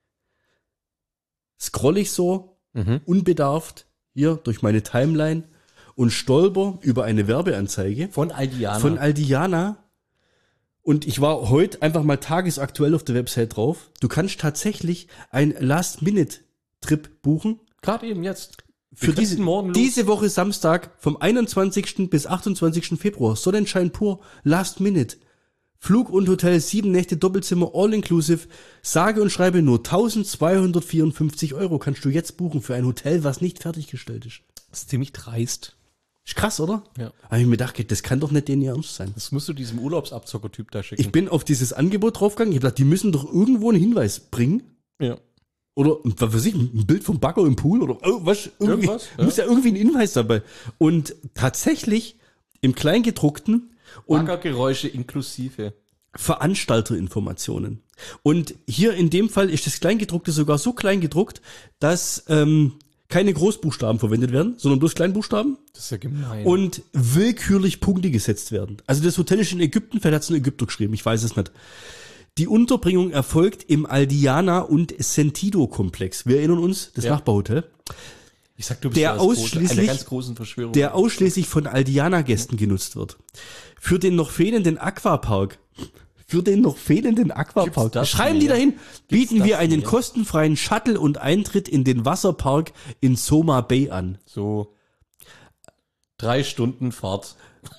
scroll ich so, Mhm. unbedarft, hier durch meine Timeline und stolper über eine Werbeanzeige Von Aldiana. von Aldiana. Und ich war heute einfach mal tagesaktuell auf der Website drauf. Du kannst tatsächlich ein Last-Minute-Trip buchen. Gerade eben jetzt. Für Wir diese, könnten morgen los. diese Woche Samstag vom einundzwanzigsten bis achtundzwanzigsten Februar. Sonnenschein pur, Last-Minute. Flug und Hotel, sieben Nächte, Doppelzimmer, all-inclusive. Sage und schreibe nur eintausendzweihundertvierundfünfzig Euro kannst du jetzt buchen für ein Hotel, was nicht fertiggestellt ist. Das ist ziemlich dreist. Ist krass, oder? Ja. Habe ich mir gedacht, das kann doch nicht denen ihr Ernst sein. Das musst du diesem Urlaubsabzocker-Typ da schicken. Ich bin auf dieses Angebot draufgegangen. Ich habe gedacht, die müssen doch irgendwo einen Hinweis bringen. ja. Oder, was weiß ich, ein Bild vom Bagger im Pool oder oh, was, irgendwie, Irgendwas, ja. muss ja irgendwie ein Hinweis dabei. Und tatsächlich im Kleingedruckten und Baggergeräusche inklusive. Veranstalterinformationen. Und hier in dem Fall ist das Kleingedruckte sogar so klein gedruckt, dass ähm, keine Großbuchstaben verwendet werden, sondern bloß Kleinbuchstaben Das ist ja gemein. und willkürlich Punkte gesetzt werden. Also das Hotel ist in Ägypten, vielleicht hat es ein Ägypter geschrieben, ich weiß es nicht. Die Unterbringung erfolgt im Aldiana und Sentido-Komplex. Wir erinnern uns, das Ja. Nachbarhotel, ich sag, du bist der ja das große- ausschließlich- eine ganz großen Verschwörung. der ausschließlich von Aldiana-Gästen genutzt wird. Für den noch fehlenden Aquapark, für den noch fehlenden Aquapark, Gibt's das schreiben die mehr? dahin, bieten das wir einen mehr? kostenfreien Shuttle und Eintritt in den Wasserpark in Soma Bay an. so drei Stunden Fahrt.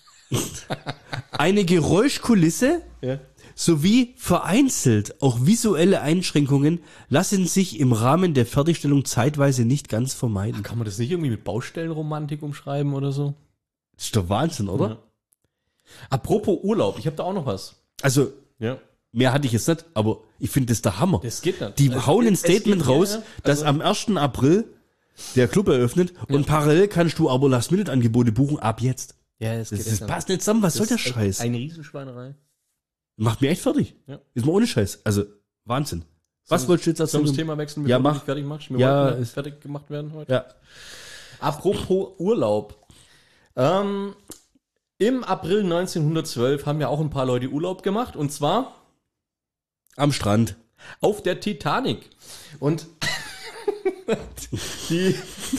Eine Geräuschkulisse Ja. sowie vereinzelt auch visuelle Einschränkungen lassen sich im Rahmen der Fertigstellung zeitweise nicht ganz vermeiden. Kann man das nicht irgendwie mit Baustellenromantik umschreiben oder so? Das ist doch Wahnsinn, oder? Ja. Apropos Urlaub, ich habe da auch noch was. Also, Ja. mehr hatte ich jetzt nicht, aber ich finde das der Hammer. Das geht nicht. Die Also, hauen ein es Statement geht, ja, raus, ja. dass Also- am ersten April der Club eröffnet und parallel kannst du aber Last-Minute-Angebote buchen ab jetzt. Ja, das, Das, geht das nicht. passt nicht zusammen, was soll der ist echt Scheiß? Eine Riesenschweinerei. Macht mich echt fertig. Ja. Ist mal ohne Scheiß. Also, Wahnsinn. Was Sollen- wolltest du jetzt Sollen wir erzählen? das Thema wechseln, Ja, bevor du mach. dich fertig machst? Wir Ja, wollten ja ist- fertig gemacht werden heute. Ja. Apropos Urlaub. Ähm, Im April neunzehnhundertzwölf haben ja auch ein paar Leute Urlaub gemacht und zwar Am Strand. auf der Titanic. Und die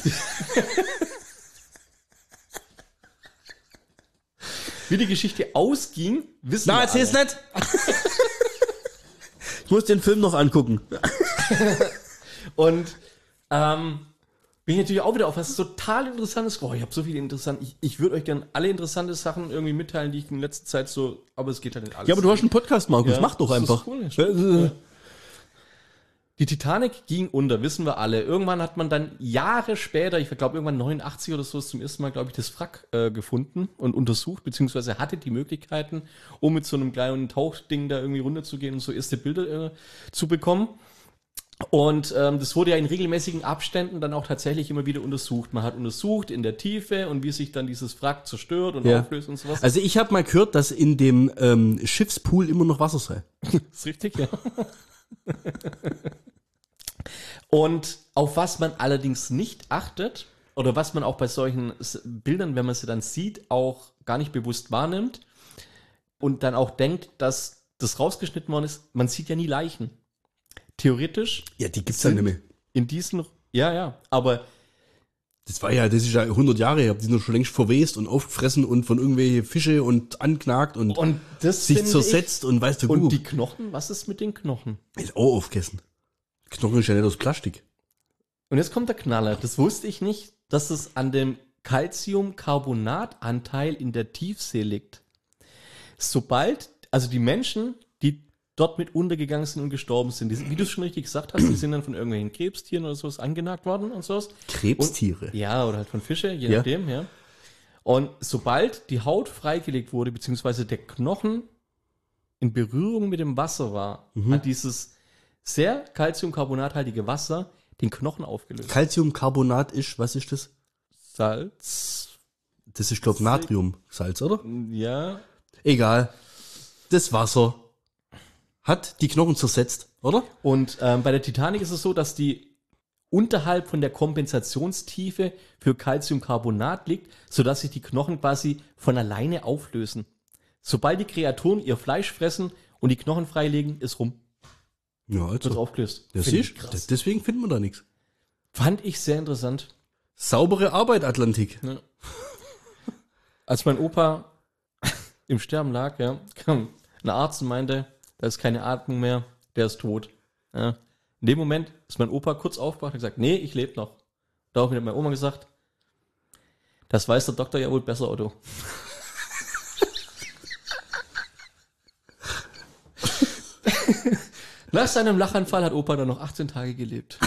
wie die Geschichte ausging, wissen Na, wir erzähl's alle. nicht. Ich muss den Film noch angucken. Und ähm, bin ich natürlich auch wieder auf was total Interessantes. Oh, ich habe so viele interessante. Ich, ich würde euch gerne alle interessante Sachen irgendwie mitteilen, die ich in letzter Zeit so. Aber es geht halt nicht alles. Ja, aber du hast einen Podcast, Markus. Ja, Mach doch das ist einfach. cool, ja. Die Titanic ging unter, wissen wir alle. Irgendwann hat man dann Jahre später, ich glaube irgendwann neunundachtzig oder so, ist zum ersten Mal, glaube ich, das Wrack äh, gefunden und untersucht, beziehungsweise hatte die Möglichkeiten, um mit so einem kleinen Tauchding da irgendwie runterzugehen und so erste Bilder äh, zu bekommen. Und ähm, das wurde ja in regelmäßigen Abständen dann auch tatsächlich immer wieder untersucht. Man hat untersucht in der Tiefe und wie sich dann dieses Wrack zerstört und Ja. auflöst und sowas. Also ich habe mal gehört, dass in dem ähm, Schiffspool immer noch Wasser sei. Das ist richtig, ja. Und auf was man allerdings nicht achtet, oder was man auch bei solchen S- Bildern, wenn man sie dann sieht, auch gar nicht bewusst wahrnimmt und dann auch denkt, dass das rausgeschnitten worden ist, man sieht ja nie Leichen. Theoretisch Ja, die gibt's dann nicht mehr. in diesen, ja, ja, aber Das war ja, das ist ja hundert Jahre her. Die sind doch schon längst verwest und aufgefressen und von irgendwelche Fische und anknackt und, und das sich finde zersetzt und weißt du, ich, und gut. die Knochen, was ist mit den Knochen? Ist auch aufgegessen. Knochen ist ja nicht aus Plastik. Und jetzt kommt der Knaller. Das wusste ich nicht, dass es an dem Calciumcarbonatanteil in der Tiefsee liegt. Sobald, also die Menschen, die dort mit untergegangen sind und gestorben sind, die, wie du es schon richtig gesagt hast, die sind dann von irgendwelchen Krebstieren oder sowas angenagt worden und sowas. Krebstiere. Und, ja, oder halt von Fische, je Ja. nachdem, ja. Und sobald die Haut freigelegt wurde, beziehungsweise der Knochen in Berührung mit dem Wasser war, hat dieses sehr calciumcarbonathaltige Wasser den Knochen aufgelöst. Calciumcarbonat ist, was ist das? Salz. Das ist, glaube ich, Natriumsalz, oder? Ja. Egal. Das Wasser hat die Knochen zersetzt, oder? Und ähm, bei der Titanic ist es so, dass die unterhalb von der Kompensationstiefe für Calciumcarbonat liegt, sodass sich die Knochen quasi von alleine auflösen. Sobald die Kreaturen ihr Fleisch fressen und die Knochen freilegen, ist rum. Ja, Wird also. aufgelöst. Das Finde ist, ich krass. das, deswegen findet man da nichts. Fand ich sehr interessant. Saubere Arbeit, Atlantik. Ja. Als mein Opa im Sterben lag, ja, kam ein Arzt und meinte, da ist keine Atmung mehr, der ist tot. Ja. In dem Moment ist mein Opa kurz aufgewacht und gesagt, nee, ich lebe noch. Daraufhin hat meine Oma gesagt, das weiß der Doktor ja wohl besser, Otto. Nach seinem Lachanfall hat Opa dann noch achtzehn Tage gelebt.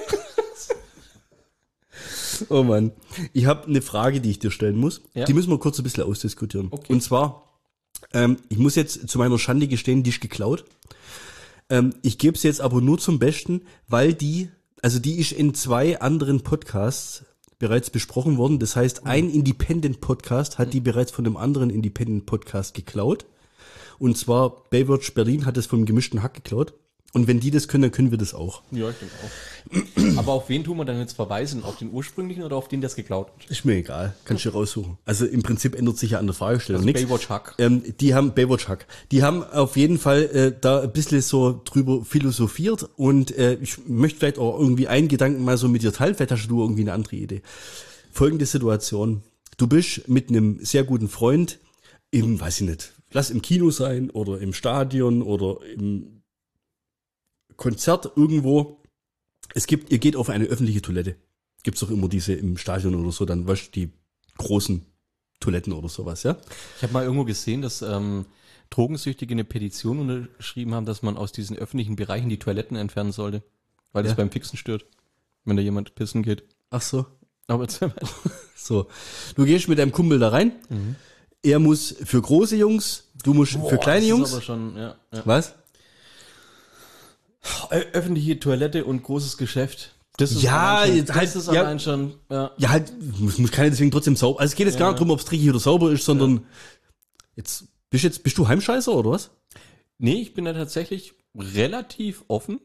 Oh Mann. Ich habe eine Frage, die ich dir stellen muss. Ja. Die müssen wir kurz ein bisschen ausdiskutieren. Okay. Und zwar, ähm, ich muss jetzt zu meiner Schande gestehen, die ist geklaut. Ähm, ich gebe es jetzt aber nur zum Besten, weil die, also die ist in zwei anderen Podcasts bereits besprochen worden. Das heißt, ein Independent-Podcast hat die bereits von einem anderen Independent-Podcast geklaut. Und zwar Baywatch Berlin hat es vom gemischten Hack geklaut. Und wenn die das können, dann können wir das auch. Ja, ich denke auch. Aber auf wen tun wir dann jetzt verweisen? Auf den ursprünglichen oder auf den, der es geklaut hat? Ist mir egal, kannst du raussuchen. Also im Prinzip ändert sich ja an der Fragestellung Also nichts. Baywatch Hack. Ähm, die haben Baywatch Hack. Die haben auf jeden Fall äh, da ein bisschen so drüber philosophiert und äh, ich möchte vielleicht auch irgendwie einen Gedanken mal so mit dir teilen. Vielleicht hast du irgendwie eine andere Idee. Folgende Situation. Du bist mit einem sehr guten Freund im, weiß ich nicht, lass im Kino sein oder im Stadion oder im Konzert irgendwo. Es gibt, ihr geht auf eine öffentliche Toilette. Gibt's doch immer diese im Stadion oder so, dann weißt du, die großen Toiletten oder sowas, ja? Ich habe mal irgendwo gesehen, dass ähm, Drogensüchtige eine Petition unterschrieben haben, dass man aus diesen öffentlichen Bereichen die Toiletten entfernen sollte. Weil das Ja. beim Fixen stört, wenn da jemand pissen geht. Ach so. Aber erzähl mal. So. Du gehst mit deinem Kumpel da rein. Er muss für große Jungs, du musst für Boah, kleine das Jungs. Ist aber schon, ja, ja. Was? Ö- Öffentliche Toilette und großes Geschäft. Das ist Ja, allein schon, jetzt halt- das ist ja. allein schon, ja. Ja, halt, muss, muss keiner deswegen trotzdem sauber. Also es geht jetzt gar nicht drum, ob es dreckig oder sauber ist, sondern jetzt bist jetzt bist du Heimscheißer oder was? Nee, ich bin da tatsächlich relativ offen.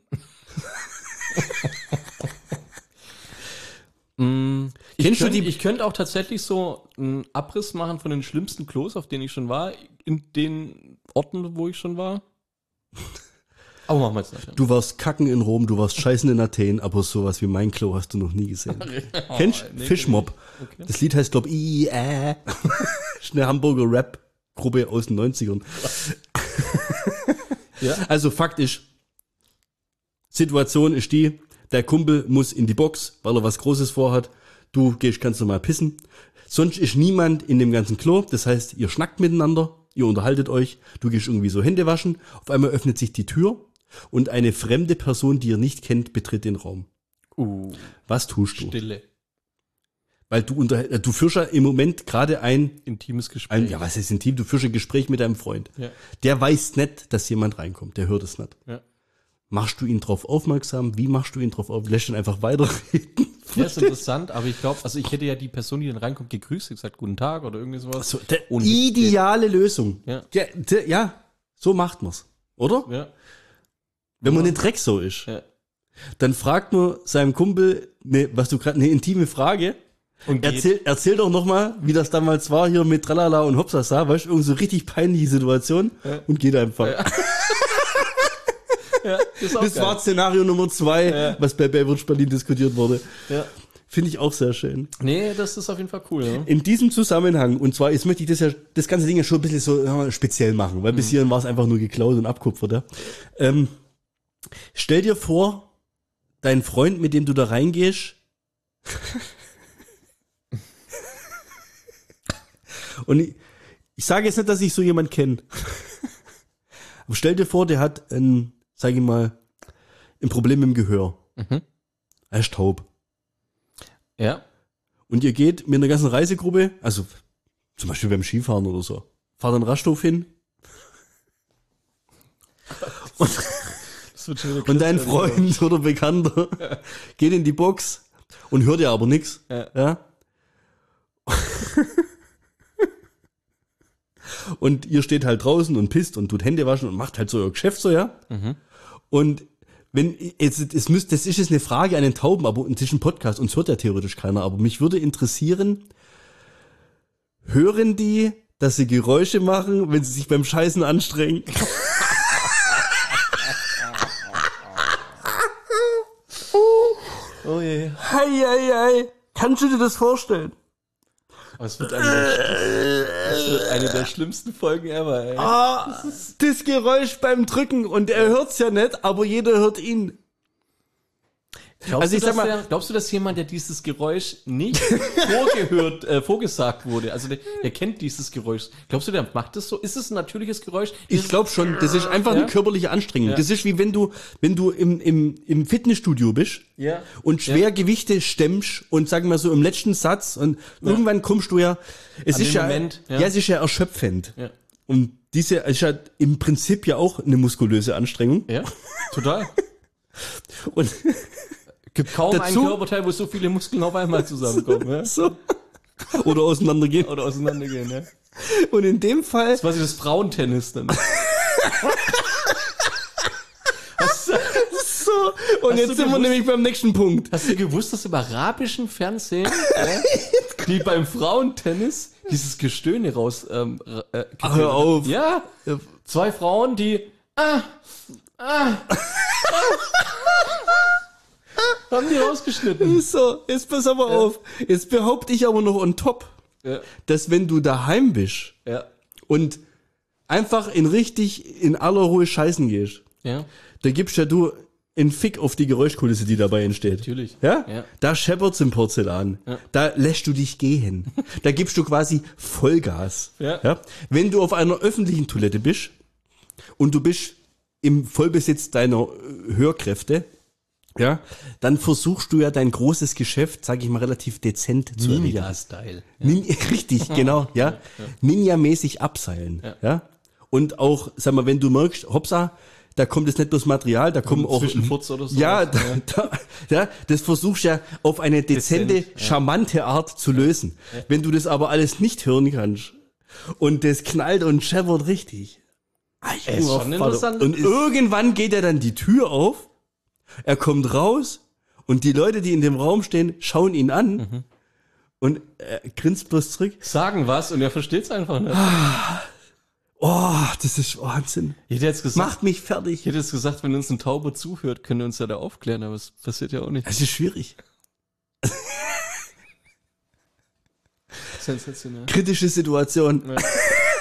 Mm, ich Kennst du könnte die- ich könnte auch tatsächlich so einen Abriss machen von den schlimmsten Klos, auf denen ich schon war, in den Orten, wo ich schon war. Aber machen wir jetzt nicht. Du warst kacken in Rom, du warst scheißen in Athen, aber sowas wie mein Klo hast du noch nie gesehen. Kennst du? nee, Fischmob. Okay. Das Lied heißt, glaub ich, äh. Ist eine Hamburger Rap-Gruppe aus den neunzigern. Ja. Also Fakt ist, Situation ist die, der Kumpel muss in die Box, weil er was Großes vorhat. Du gehst ganz normal pissen. Sonst ist niemand in dem ganzen Klo. Das heißt, ihr schnackt miteinander, ihr unterhaltet euch. Du gehst irgendwie so Hände waschen. Auf einmal öffnet sich die Tür und eine fremde Person, die ihr nicht kennt, betritt den Raum. Uh, Was tust du? Stille. Weil du unter, du führst ja im Moment gerade ein, Intimes Gespräch. ein, ja, was ist intim? Du führst ein Gespräch mit deinem Freund. Ja. Der weiß nicht, dass jemand reinkommt. Der hört es nicht. Ja. Machst du ihn drauf aufmerksam? Wie machst du ihn drauf auf? Lässt ihn einfach weiterreden? Ja, ist interessant, aber ich glaube, also ich hätte ja die Person, die dann reinkommt, gegrüßt, gesagt, guten Tag oder irgendwie sowas. So, der Und- ideale Lösung. Ja. Ja, der, ja, so macht man's, oder? Ja. Wenn man eine Drecksau ist, Ja. dann fragt man seinem Kumpel, ne, was du gerade, eine intime Frage. Und geht. Erzähl, erzähl doch noch mal, wie das damals war hier mit Tralala und Hopsasa, weißt du, irgend so richtig peinliche Situation Ja. und geht einfach. Ja. Ja, ist auch Das geil. war Szenario Nummer zwei, Ja. was bei Baywatch Berlin diskutiert wurde. Ja. Finde ich auch sehr schön. Nee, das ist auf jeden Fall cool. Ne? In diesem Zusammenhang, und zwar, jetzt möchte ich das ja, das ganze Ding ja schon ein bisschen so ja, speziell machen, weil bis hierhin war es einfach nur geklaut und abkupfert. Ja. Ähm, stell dir vor, dein Freund, mit dem du da reingehst, und ich, ich sage jetzt nicht, dass ich so jemand kenne, aber stell dir vor, der hat ein, sag ich mal, ein Problem mit dem Gehör. Mhm. Er ist taub. Ja. Und ihr geht mit einer ganzen Reisegruppe, also zum Beispiel beim Skifahren oder so, fahrt an Rasthof hin und, Das wird schon wieder und dein kürzer, Freund oder Bekannter geht in die Box und hört ja aber nichts. Ja. Ja? Und ihr steht halt draußen und pisst und tut Hände waschen und macht halt so euer Geschäft so, ja? Mhm. Und wenn, jetzt, es müsst, das ist jetzt eine Frage an den Tauben, aber es ist ein Podcast, uns hört ja theoretisch keiner, aber mich würde interessieren, hören die, dass sie Geräusche machen, wenn sie sich beim Scheißen anstrengen? Oh je. Hei, hei, hei. Kannst du dir das vorstellen? Aber es wird eine der, es wird eine der schlimmsten Folgen ever, ey. Ah, das Geräusch beim Drücken und er hört's ja nicht, aber jeder hört ihn. Glaubst, Also ich du, sag dass mal- der, glaubst du, dass jemand, der dieses Geräusch nicht vorgehört, äh, vorgesagt wurde, also der, der kennt dieses Geräusch, glaubst du, der macht das so? Ist es ein natürliches Geräusch? Ich glaube schon, das ist einfach Ja? eine körperliche Anstrengung. Ja. Das ist wie wenn du, wenn du im, im, im Fitnessstudio bist Ja. und schwer Ja. Gewichte stemmst und sagen wir so im letzten Satz und irgendwann kommst du ja, es An ist dem ja, Moment, ja. ja. es ist ja erschöpfend. Ja. Und diese ist ja im Prinzip ja auch eine muskulöse Anstrengung. Ja, total. Und Gibt kaum Dazu- einen Körperteil, wo so viele Muskeln auf einmal zusammenkommen, ja? so. Oder auseinandergehen. Oder auseinandergehen, ja? Und in dem Fall, Das ist quasi das Frauentennis dann. hast, du, so, und Hast jetzt du sind wir gewusst- nämlich beim nächsten Punkt. hast du gewusst, dass im arabischen Fernsehen, ja, die beim Frauentennis dieses Gestöhne raus, ähm, r- äh, Ach, hör auf. Ja, zwei Frauen, die, ah, ah, ah, haben die rausgeschnitten. So, jetzt pass aber auf. Jetzt behaupte ich aber noch on top, Ja, dass wenn du daheim bist ja, und einfach in richtig, in aller Ruhe scheißen gehst, ja, da gibst ja du einen Fick auf die Geräuschkulisse, die dabei entsteht. natürlich. Ja? Ja. Da scheppert's im Porzellan. Ja. Da lässt du dich gehen. Da gibst du quasi Vollgas. Ja. Wenn du auf einer öffentlichen Toilette bist und du bist im Vollbesitz deiner äh, Hörkräfte, ja, dann versuchst du ja dein großes Geschäft, sag ich mal, relativ dezent zu erledigen. Ninja-Style. Nin richtig, genau, ja. Ninja-mäßig abseilen, ja. Ja. Und auch, sag mal, wenn du merkst, hoppsa, da kommt jetzt nicht bloß Material, da kommen auch Zwischenfurz oder so. ja, da, da, ja, das versuchst du ja auf eine dezente, Dezent, ja. charmante Art zu lösen. Wenn du das aber alles nicht hören kannst und das knallt und scheppert richtig. Ah, Ey, ist Junge schon Vater. interessant. Und Ist- irgendwann geht er dann die Tür auf, er kommt raus und die Leute, die in dem Raum stehen, schauen ihn an Mhm. und er grinst bloß zurück. Sagen was und er versteht's einfach nicht. Oh, das ist Wahnsinn. Ich hätte jetzt gesagt, Macht mich fertig. ich hätte jetzt gesagt, wenn uns ein Tauber zuhört, können wir uns ja da aufklären, aber es passiert ja auch nicht. Es ist schwierig. Sensationell. Kritische Situation. Ja.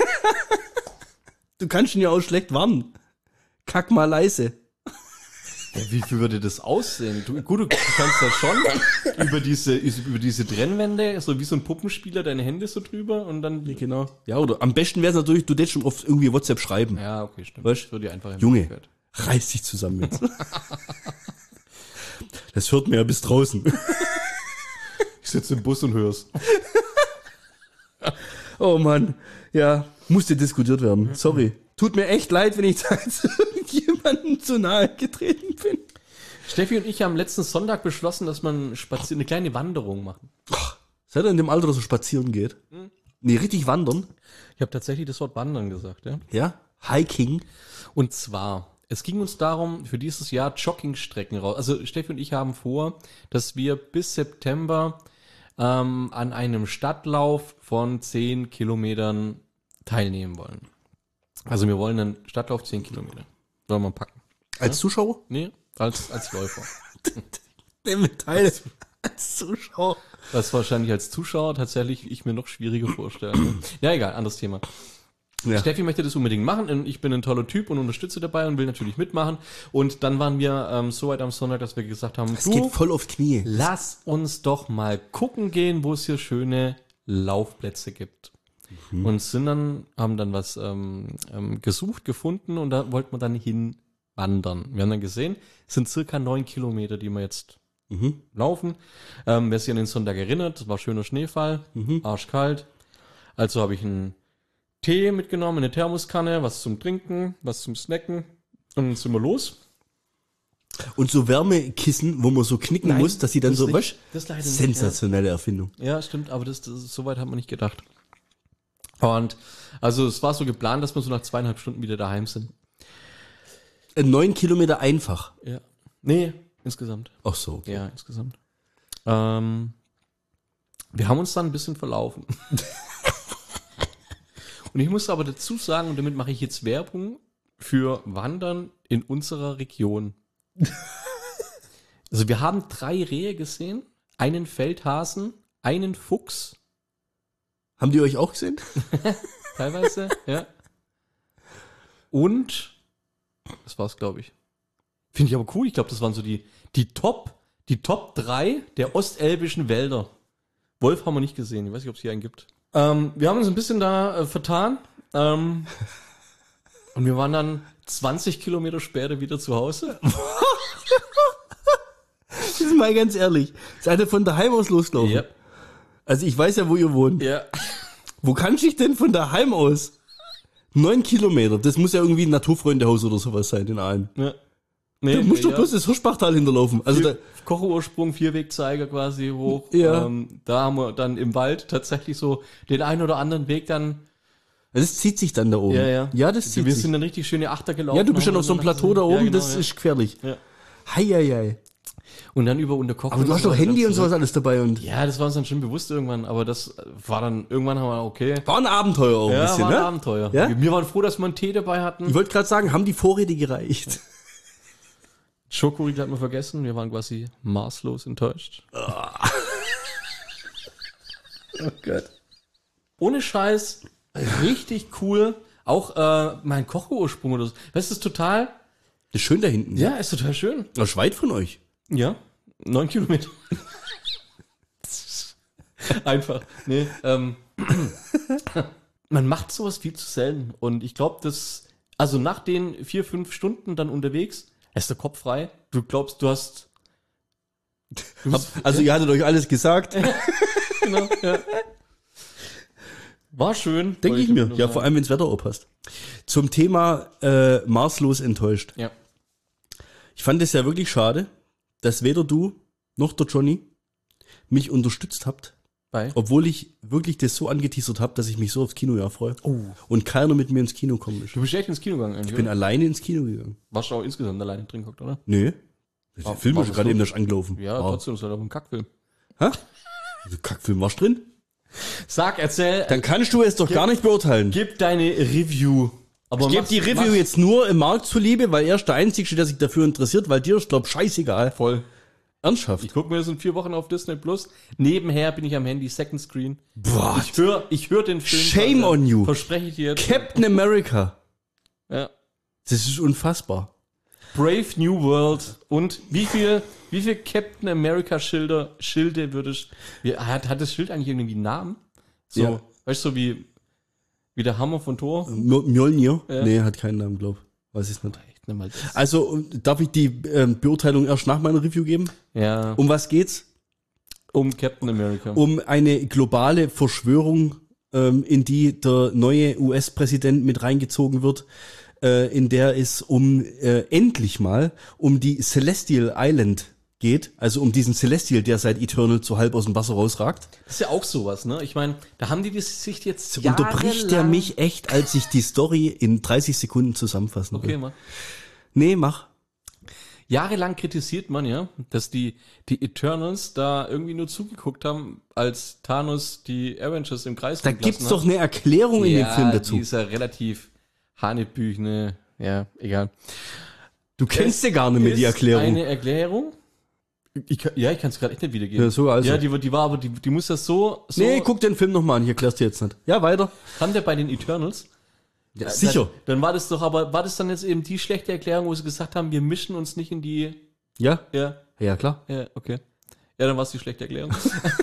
Du kannst ihn ja auch schlecht warnen. Kack mal leise. Ja, wie viel würde das aussehen? Du, gut, du kannst ja schon über diese, über diese Trennwände, so wie so ein Puppenspieler, deine Hände so drüber und dann. Ja, genau. Ja, oder am besten wäre es natürlich, du hättest schon auf irgendwie WhatsApp schreiben. Ja, okay, stimmt. Weißt? So die einfache Junge, Möglichkeit. reiß dich zusammen jetzt. Das hört mir ja bis draußen. Ich sitze im Bus und hör's. Oh Mann, ja, musste diskutiert werden. Sorry. Tut mir echt leid, wenn ich da jetzt irgendjemandem zu nahe getreten bin. Steffi und ich haben letzten Sonntag beschlossen, dass man spazier- eine kleine Wanderung machen. Seid ihr in dem Alter, dass so spazieren geht? Hm. Nee, richtig wandern? Ich habe tatsächlich das Wort Wandern gesagt, ja. Ja? Hiking? Und zwar, es ging uns darum, für dieses Jahr Joggingstrecken raus. Also Steffi und ich haben vor, dass wir bis September ähm, an einem Stadtlauf von zehn Kilometern teilnehmen wollen. Also wir wollen einen Stadtlauf zehn Kilometer. Sollen wir packen? Als Zuschauer? Nee, als, als Läufer. Nehmen teil. Als Zuschauer. Was wahrscheinlich als Zuschauer tatsächlich ich mir noch schwieriger vorstelle. Ne? Ja, egal, anderes Thema. Ja. Steffi möchte das unbedingt machen und ich bin ein toller Typ und unterstütze dabei und will natürlich mitmachen. Und dann waren wir ähm, so weit am Sonntag, dass wir gesagt haben, Es geht voll aufs Knie. lass uns doch mal gucken gehen, wo es hier schöne Laufplätze gibt. Mhm. Und sind dann, haben dann was ähm, ähm, gesucht, gefunden und da wollten wir dann hinwandern. Wir haben dann gesehen, es sind circa neun Kilometer, die wir jetzt Mhm. laufen. Ähm, wer sich an den Sonntag erinnert, es war schöner Schneefall, Mhm. arschkalt. Also habe ich einen Tee mitgenommen, eine Thermoskanne, was zum Trinken, was zum Snacken und dann sind wir los. Und so Wärmekissen, wo man so knicken Nein, muss, dass sie dann das so, nicht. weißt, Das leider nicht, sensationelle Erfindung. Ja, stimmt, aber das, das so weit hat man nicht gedacht. Und also es war so geplant, dass wir so nach zweieinhalb Stunden wieder daheim sind. Äh, Neun Kilometer einfach. Ja. Nee, insgesamt. Ach so. Okay. Ja, insgesamt. Ähm, wir haben uns dann ein bisschen verlaufen. Und ich muss aber dazu sagen, und damit mache ich jetzt Werbung für Wandern in unserer Region. Also wir haben drei Rehe gesehen, einen Feldhasen, einen Fuchs, Haben die euch auch gesehen? teilweise, ja. Und, das war's, glaube ich. Finde ich aber cool. Ich glaube, das waren so die, die Top, die Top drei der ostelbischen Wälder. Wolf haben wir nicht gesehen. Ich weiß nicht, ob es hier einen gibt. Ähm, wir haben uns ein bisschen da äh, vertan. Ähm, und wir waren dann zwanzig Kilometer später wieder zu Hause. Das ist mal ganz ehrlich. Seid ihr von daheim aus losgelaufen? Ja. Also ich weiß ja, wo ihr wohnt. Ja. Wo kann ich denn von daheim aus? Neun Kilometer. Das muss ja irgendwie ein Naturfreundehaus oder sowas sein in Aalen. ja. Nee, Du musst nee, doch bloß das Hirschbachtal hinterlaufen. Also da, Kocherursprung, Vierwegzeiger quasi hoch. Ja. Ähm, da haben wir dann im Wald tatsächlich so den einen oder anderen Weg dann. das zieht sich dann da oben. Ja, ja. Ja, das zieht Wir sich. sind dann richtig schöne Achter gelaufen. Ja, du bist ja haben auf so einem dann Plateau da gesehen. oben, Ja, genau, das ja. ist gefährlich. Ja. Hei, hei, hei. Und dann über unter Koch. Aber du hast doch Handy und sowas alles dabei und Ja, das war uns dann schon bewusst irgendwann, aber das war dann, irgendwann haben wir, okay. war ein Abenteuer auch ein Ja, bisschen, war ein ne? Abenteuer. Ja? Wir waren froh, dass wir einen Tee dabei hatten. Ich wollte gerade sagen, haben die Vorräte gereicht? Schokoriegel hatten wir vergessen, wir waren quasi maßlos enttäuscht. Oh Gott. Ohne Scheiß, richtig cool. Auch äh, mein Kochursprung oder so. Weißt du, das ist total, Das ist schön da hinten. ja, ist total schön. Das ist weit von euch. Ja, neun Kilometer. Einfach. Nee, ähm, man macht sowas viel zu selten. Und ich glaube, dass, also nach den vier, fünf Stunden dann unterwegs, ist der Kopf frei. Du glaubst, du hast. Du bist, Also ihr hattet euch alles gesagt, genau, ja. War schön. denke wollte ich mir. nur Ja, sagen. vor allem, wenn das Wetter aufpasst. Zum Thema äh, maßlos enttäuscht. Ja. Ich fand es ja wirklich schade, dass weder du noch der Johnny mich unterstützt habt, Bei. obwohl ich wirklich das so angeteasert habe, dass ich mich so aufs Kinojahr freue. Oh. Und keiner mit mir ins Kino kommen ist. Du bist echt ins Kino gegangen eigentlich. Ich bin oder? alleine ins Kino gegangen. Warst du auch insgesamt alleine drin geguckt, oder? Nö. Der Ah, Film war ist das gerade so? eben erst angelaufen. Ja, Ah. trotzdem, ist halt auch ein Kackfilm. Hä? Also Kackfilm warst drin? Sag, erzähl, Dann kannst du es doch gar nicht beurteilen. gib deine Review. Aber Ich gebe mach's- die Review mach's jetzt nur im Markt zuliebe, weil er ist der Einzige, der sich dafür interessiert, weil dir ist, glaub, scheißegal. voll. Ernsthaft. Ich gucke mir das in vier Wochen auf Disney Plus. Nebenher bin ich am Handy, Second Screen. Boah. Ich höre ich hör den Film. Shame on you. Verspreche ich dir jetzt. Captain America. Ja. Das ist unfassbar. Brave New World. Und wie viel, wie viel Captain America Schilder, Schilde würde ich, wie, hat, hat das Schild eigentlich irgendwie einen Namen? So, Ja. weißt du, so wie, wie der Hammer von Thor? M- Mjolnir? Ja. Nee, hat keinen Namen, glaub. Weiß ich nicht. Echt nicht mal das. Also, darf ich die ähm, Beurteilung erst nach meiner Review geben? Ja, Um was geht's? um Captain America. Um eine globale Verschwörung, ähm, in die der neue U S-Präsident mit reingezogen wird, äh, in der es um äh, endlich mal um die Celestial Island geht, also um diesen Celestial, der seit Eternal so halb aus dem Wasser rausragt. Das ist ja auch sowas, ne? Ich meine, da haben die das sich jetzt So unterbricht der jahrelang- mich echt, als ich die Story in dreißig Sekunden zusammenfassen will. Okay, mal. Nee, mach. Jahrelang kritisiert man ja, dass die, die Eternals da irgendwie nur zugeguckt haben, als Thanos die Avengers im Kreis Da liegen lassen gibt's hat. doch eine Erklärung in dem Film dazu. Die ist ja relativ hanebüchene, ja, egal. Du kennst ja gar nicht mehr die Ist Erklärung. eine Erklärung? Ich kann, ja, ich kann es gerade echt nicht wiedergeben. Ja, so also. Ja, die, war- die war aber, die, die muss das so, so Nee, guck den Film nochmal an, ich erklär's dir jetzt nicht. Ja, weiter. haben der bei den Eternals. Ja, sicher. Dann, dann war das doch, aber war das dann jetzt eben die schlechte Erklärung, wo sie gesagt haben, wir mischen uns nicht in die, Ja? ja, Ja, klar. ja, okay. Ja, dann war es die schlechte Erklärung.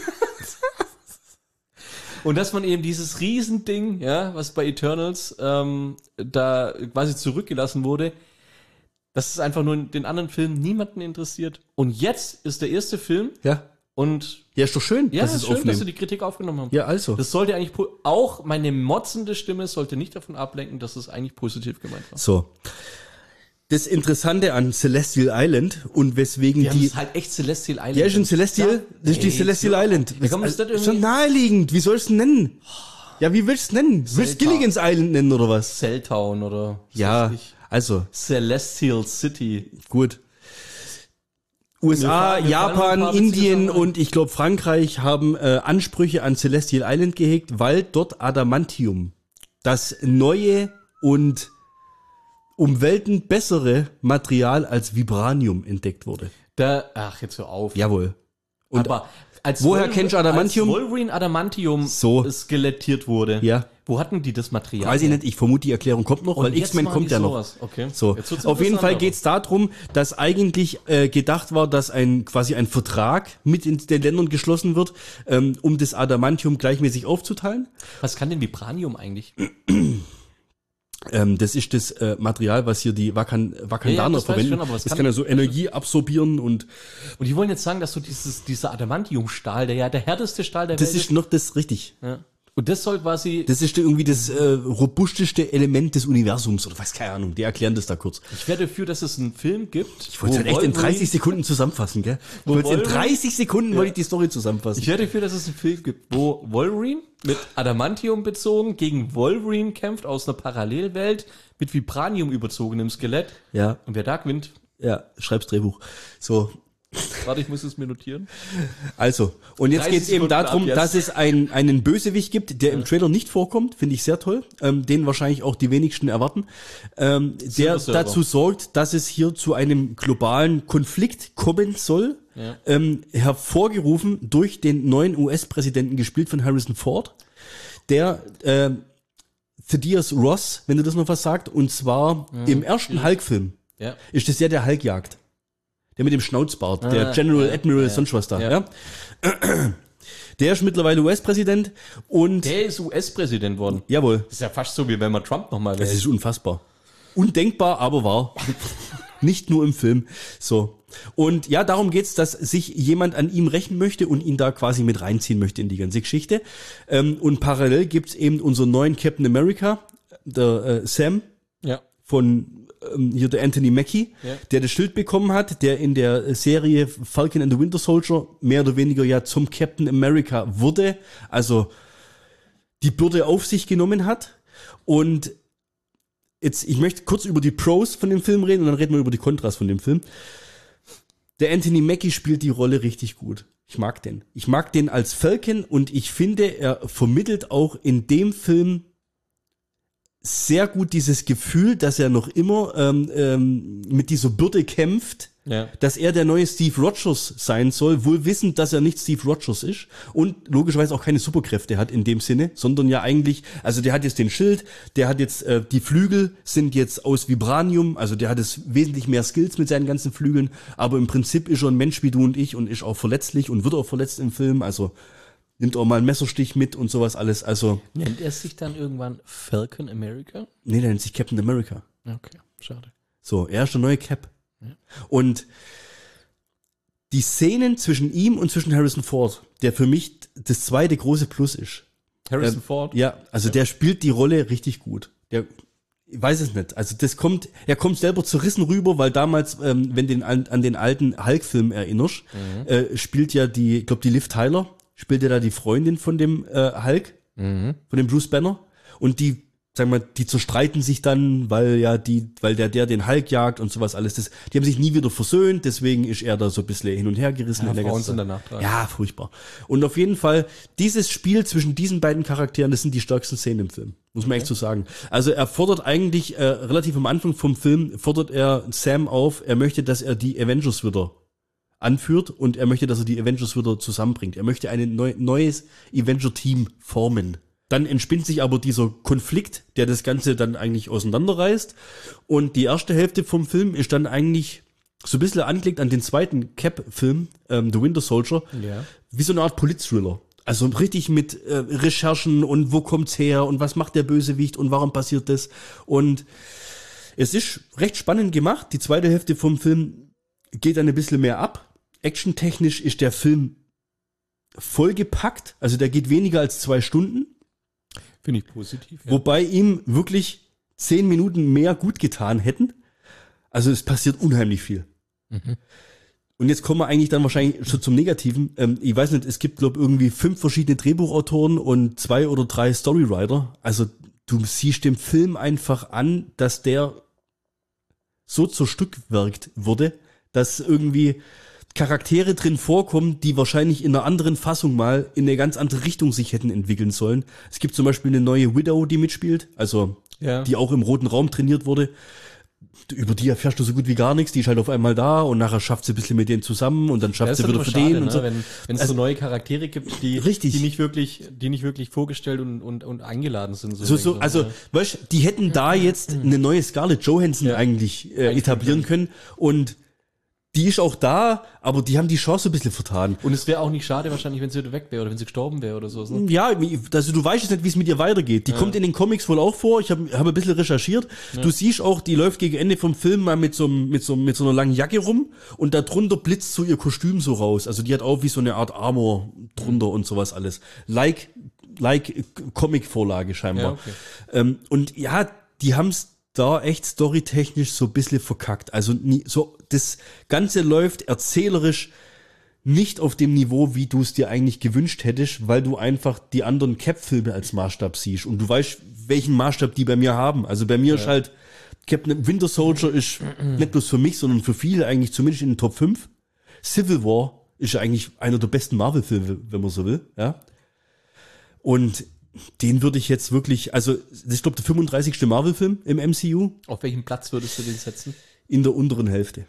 Und dass man eben dieses Riesending, ja, was bei Eternals ähm, da quasi zurückgelassen wurde, dass es einfach nur in den anderen Filmen niemanden interessiert. Und jetzt ist der erste Film Ja. und Ja, ist doch schön, ja, dass ist es schön, dass sie aufnehmen. die Kritik aufgenommen haben. Ja, also. Das sollte eigentlich, po- auch meine motzende Stimme sollte nicht davon ablenken, dass es eigentlich positiv gemeint war. So. Das Interessante an Celestial Island und weswegen Wir haben die... es halt echt Celestial Island. Ja, ist ein Celestial, Ja? das ist die Ey, Celestial ja. Island. Wie kann man das ist, denn ist doch irgendwie- naheliegend, wie sollst du es nennen? Ja, wie willst du es nennen? Willst du Seltsam. Gilligan's Island nennen oder was? Celltown oder was Ja, weiß ich. also, Celestial City. gut. U S A, Mir fallen- mir fallen ein Japan, paar witzige Indien Sachen ein. und ich glaube Frankreich haben äh, Ansprüche an Celestial Island gehegt, weil dort Adamantium, das neue und um Welten bessere Material als Vibranium entdeckt wurde. Da, ach, jetzt hör auf. Jawohl. Und aber als woher Wolver- kennst du Adamantium? Als Wolverine Adamantium So. skelettiert wurde. Ja. Wo hatten die das Material? Weiß ich nicht, ich vermute, die Erklärung kommt noch, Und weil jetzt X-Men machen kommt die ja noch. sowas. Okay. So, Jetzt wird's auf jeden Fall interessanter. geht's darum, dass eigentlich äh, gedacht war, dass ein quasi ein Vertrag mit in den Ländern geschlossen wird, ähm, um das Adamantium gleichmäßig aufzuteilen. Was kann denn Vibranium eigentlich? Ähm, das ist das äh, Material, was hier die Wakan Wakandaner Ja, ja, das weiß ich verwenden. schon, aber was das kann- kann ja so Energie absorbieren und Und die wollen jetzt sagen, dass so dieses, dieser Adamantiumstahl, der ja der härteste Stahl der das Welt ist noch das richtig. Ja. Und das soll quasi, Das ist irgendwie das äh, robusteste Element des Universums oder weiß keine Ahnung. Die erklären das da kurz. ich wäre dafür, dass es einen Film gibt. Ich wollte es wo halt echt in Wolverine- dreißig Sekunden zusammenfassen, gell? Ich Wo wollte in Wolverine- dreißig Sekunden wollte ich die Story zusammenfassen. Ich wäre dafür, dass es einen Film gibt, wo Wolverine mit Adamantium bezogen gegen Wolverine kämpft aus einer Parallelwelt mit Vibranium überzogenem Skelett. ja, Und wer da gewinnt, ja, schreib's Drehbuch. So, warte, ich muss es mir notieren. also, und jetzt dreißig geht's eben Sekunden ab darum, jetzt. dass es ein, einen Bösewicht gibt, der im Trailer nicht vorkommt, finde ich sehr toll, ähm, den wahrscheinlich auch die wenigsten erwarten, ähm, der Silver Surfer. dazu sorgt, dass es hier zu einem globalen Konflikt kommen soll, Ja. ähm, hervorgerufen durch den neuen U S-Präsidenten, gespielt von Harrison Ford, der äh, Thaddeus Ross, wenn du das noch was sagt, und zwar im ersten Hulk-Film Ja. ist das ja der Hulk jagt. Der mit dem Schnauzbart, der Ah, General ja, Admiral, ja, sonst was da. Ja. ja. Der ist mittlerweile U S-Präsident und Der ist U S-Präsident worden. jawohl, Das ist ja fast so, wie wenn man Trump nochmal das wählt. ist unfassbar. Undenkbar, aber wahr. Nicht nur im Film. So. Und ja, darum geht's, dass sich jemand an ihm rächen möchte und ihn da quasi mit reinziehen möchte in die ganze Geschichte. Ähm, und parallel gibt's eben unseren neuen Captain America, der äh, Sam Ja. von ähm, hier der Anthony Mackie, Ja. der das Schild bekommen hat, der in der Serie Falcon and the Winter Soldier mehr oder weniger ja zum Captain America wurde, also die Bürde auf sich genommen hat. Und jetzt, ich möchte kurz über die Pros von dem Film reden und dann reden wir über die Kontras von dem Film. Der Anthony Mackie spielt die Rolle richtig gut. Ich mag den. Ich mag den als Falcon und ich finde, er vermittelt auch in dem Film sehr gut dieses Gefühl, dass er noch immer ähm, ähm, mit dieser Bürde kämpft, Ja. dass er der neue Steve Rogers sein soll, wohl wissend, dass er nicht Steve Rogers ist und logischerweise auch keine Superkräfte hat in dem Sinne, sondern ja eigentlich, also der hat jetzt den Schild, der hat jetzt, äh, die Flügel sind jetzt aus Vibranium, also der hat jetzt wesentlich mehr Skills mit seinen ganzen Flügeln, aber im Prinzip ist er ein Mensch wie du und ich und ist auch verletzlich und wird auch verletzt im Film, also nimmt auch mal einen Messerstich mit und sowas alles, also. Nennt er sich dann irgendwann Falcon America? Nee, der nennt sich Captain America. Okay, schade. So, er ist der neue Cap. Ja. Und die Szenen zwischen ihm und zwischen Harrison Ford, der für mich das zweite große Plus ist. Harrison ähm, Ford? Ja, also ja. Der spielt die Rolle richtig gut. Der, ich weiß es nicht. Also das kommt, er kommt selber zerrissen rüber, weil damals, ähm, wenn du an, an den alten Hulk-Film erinnerst, mhm. äh, spielt ja die, ich glaube die Liv Tyler, spielt ja da die Freundin von dem äh, Hulk, mhm. von dem Bruce Banner. Und die sagen wir, die zerstreiten sich dann, weil ja die, weil der, der den Hulk jagt und sowas alles. Das, die haben sich nie wieder versöhnt, deswegen ist er da so ein bisschen hin und her gerissen. Ja, in der Frauen ganzen sind danach dran. Ja, furchtbar. Und auf jeden Fall, dieses Spiel zwischen diesen beiden Charakteren, das sind die stärksten Szenen im Film. Muss man okay. echt so sagen. Also er fordert eigentlich, äh, relativ am Anfang vom Film, fordert er Sam auf, er möchte, dass er die Avengers wieder anführt und er möchte, dass er die Avengers wieder zusammenbringt. Er möchte ein neu, neues Avenger-Team formen. Dann entspinnt sich aber dieser Konflikt, der das Ganze dann eigentlich auseinanderreißt. Und die erste Hälfte vom Film ist dann eigentlich so ein bisschen angelegt an den zweiten Cap-Film, ähm, The Winter Soldier, ja. wie so eine Art Polit-Thriller. Also richtig mit äh, Recherchen und wo kommt's her und was macht der Bösewicht und warum passiert das. Und es ist recht spannend gemacht. Die zweite Hälfte vom Film geht dann ein bisschen mehr ab. Actiontechnisch ist der Film vollgepackt. Also der geht weniger als zwei Stunden. Finde ich positiv. Ja. Wobei ihm wirklich zehn Minuten mehr gut getan hätten. Also es passiert unheimlich viel. Mhm. Und jetzt kommen wir eigentlich dann wahrscheinlich schon zum Negativen. Ähm, ich weiß nicht, es gibt, glaube ich, irgendwie fünf verschiedene Drehbuchautoren und zwei oder drei Storywriter. Also du siehst dem Film einfach an, dass der so zerstückwerkt wurde, dass irgendwie Charaktere drin vorkommen, die wahrscheinlich in einer anderen Fassung mal in eine ganz andere Richtung sich hätten entwickeln sollen. Es gibt zum Beispiel eine neue Widow, die mitspielt, also ja. die auch im Roten Raum trainiert wurde. Über die erfährst du so gut wie gar nichts, die ist halt auf einmal da und nachher schafft sie ein bisschen mit denen zusammen und dann schafft sie wieder für schade, den ne? und so. Wenn, wenn es also, so neue Charaktere gibt, die, richtig. die nicht wirklich, die nicht wirklich vorgestellt und, und, und eingeladen sind. So, so, so, also, ne? Weißt, die hätten da jetzt eine neue Scarlett Johansson ja. eigentlich äh, etablieren können und die ist auch da, aber die haben die Chance ein bisschen vertan. Und es wäre auch nicht schade wahrscheinlich, wenn sie wieder weg wäre oder wenn sie gestorben wäre oder so. Ne? Ja, also du weißt jetzt nicht, wie es mit ihr weitergeht. Die ja. kommt in den Comics wohl auch vor. Ich habe hab ein bisschen recherchiert. Ja. Du siehst auch, die läuft gegen Ende vom Film mal mit so, mit so, mit so einer langen Jacke rum und da drunter blitzt so ihr Kostüm so raus. Also die hat auch wie so eine Art Armor drunter mhm. und sowas alles. Like, like Comic-Vorlage scheinbar. Ja, okay. ähm, und ja, die haben's da echt storytechnisch so ein bisschen verkackt. Also nie, so das Ganze läuft erzählerisch nicht auf dem Niveau, wie du es dir eigentlich gewünscht hättest, weil du einfach die anderen Cap-Filme als Maßstab siehst und du weißt, welchen Maßstab die bei mir haben. Also bei mir ja. ist halt Captain Winter Soldier ist nicht bloß für mich, sondern für viele eigentlich zumindest in den Top fünf. Civil War ist ja eigentlich einer der besten Marvel-Filme, wenn man so will, ja. Und den würde ich jetzt wirklich, also ich glaube der fünfunddreißigste Marvel-Film im M C U. Auf welchen Platz würdest du den setzen? In der unteren Hälfte.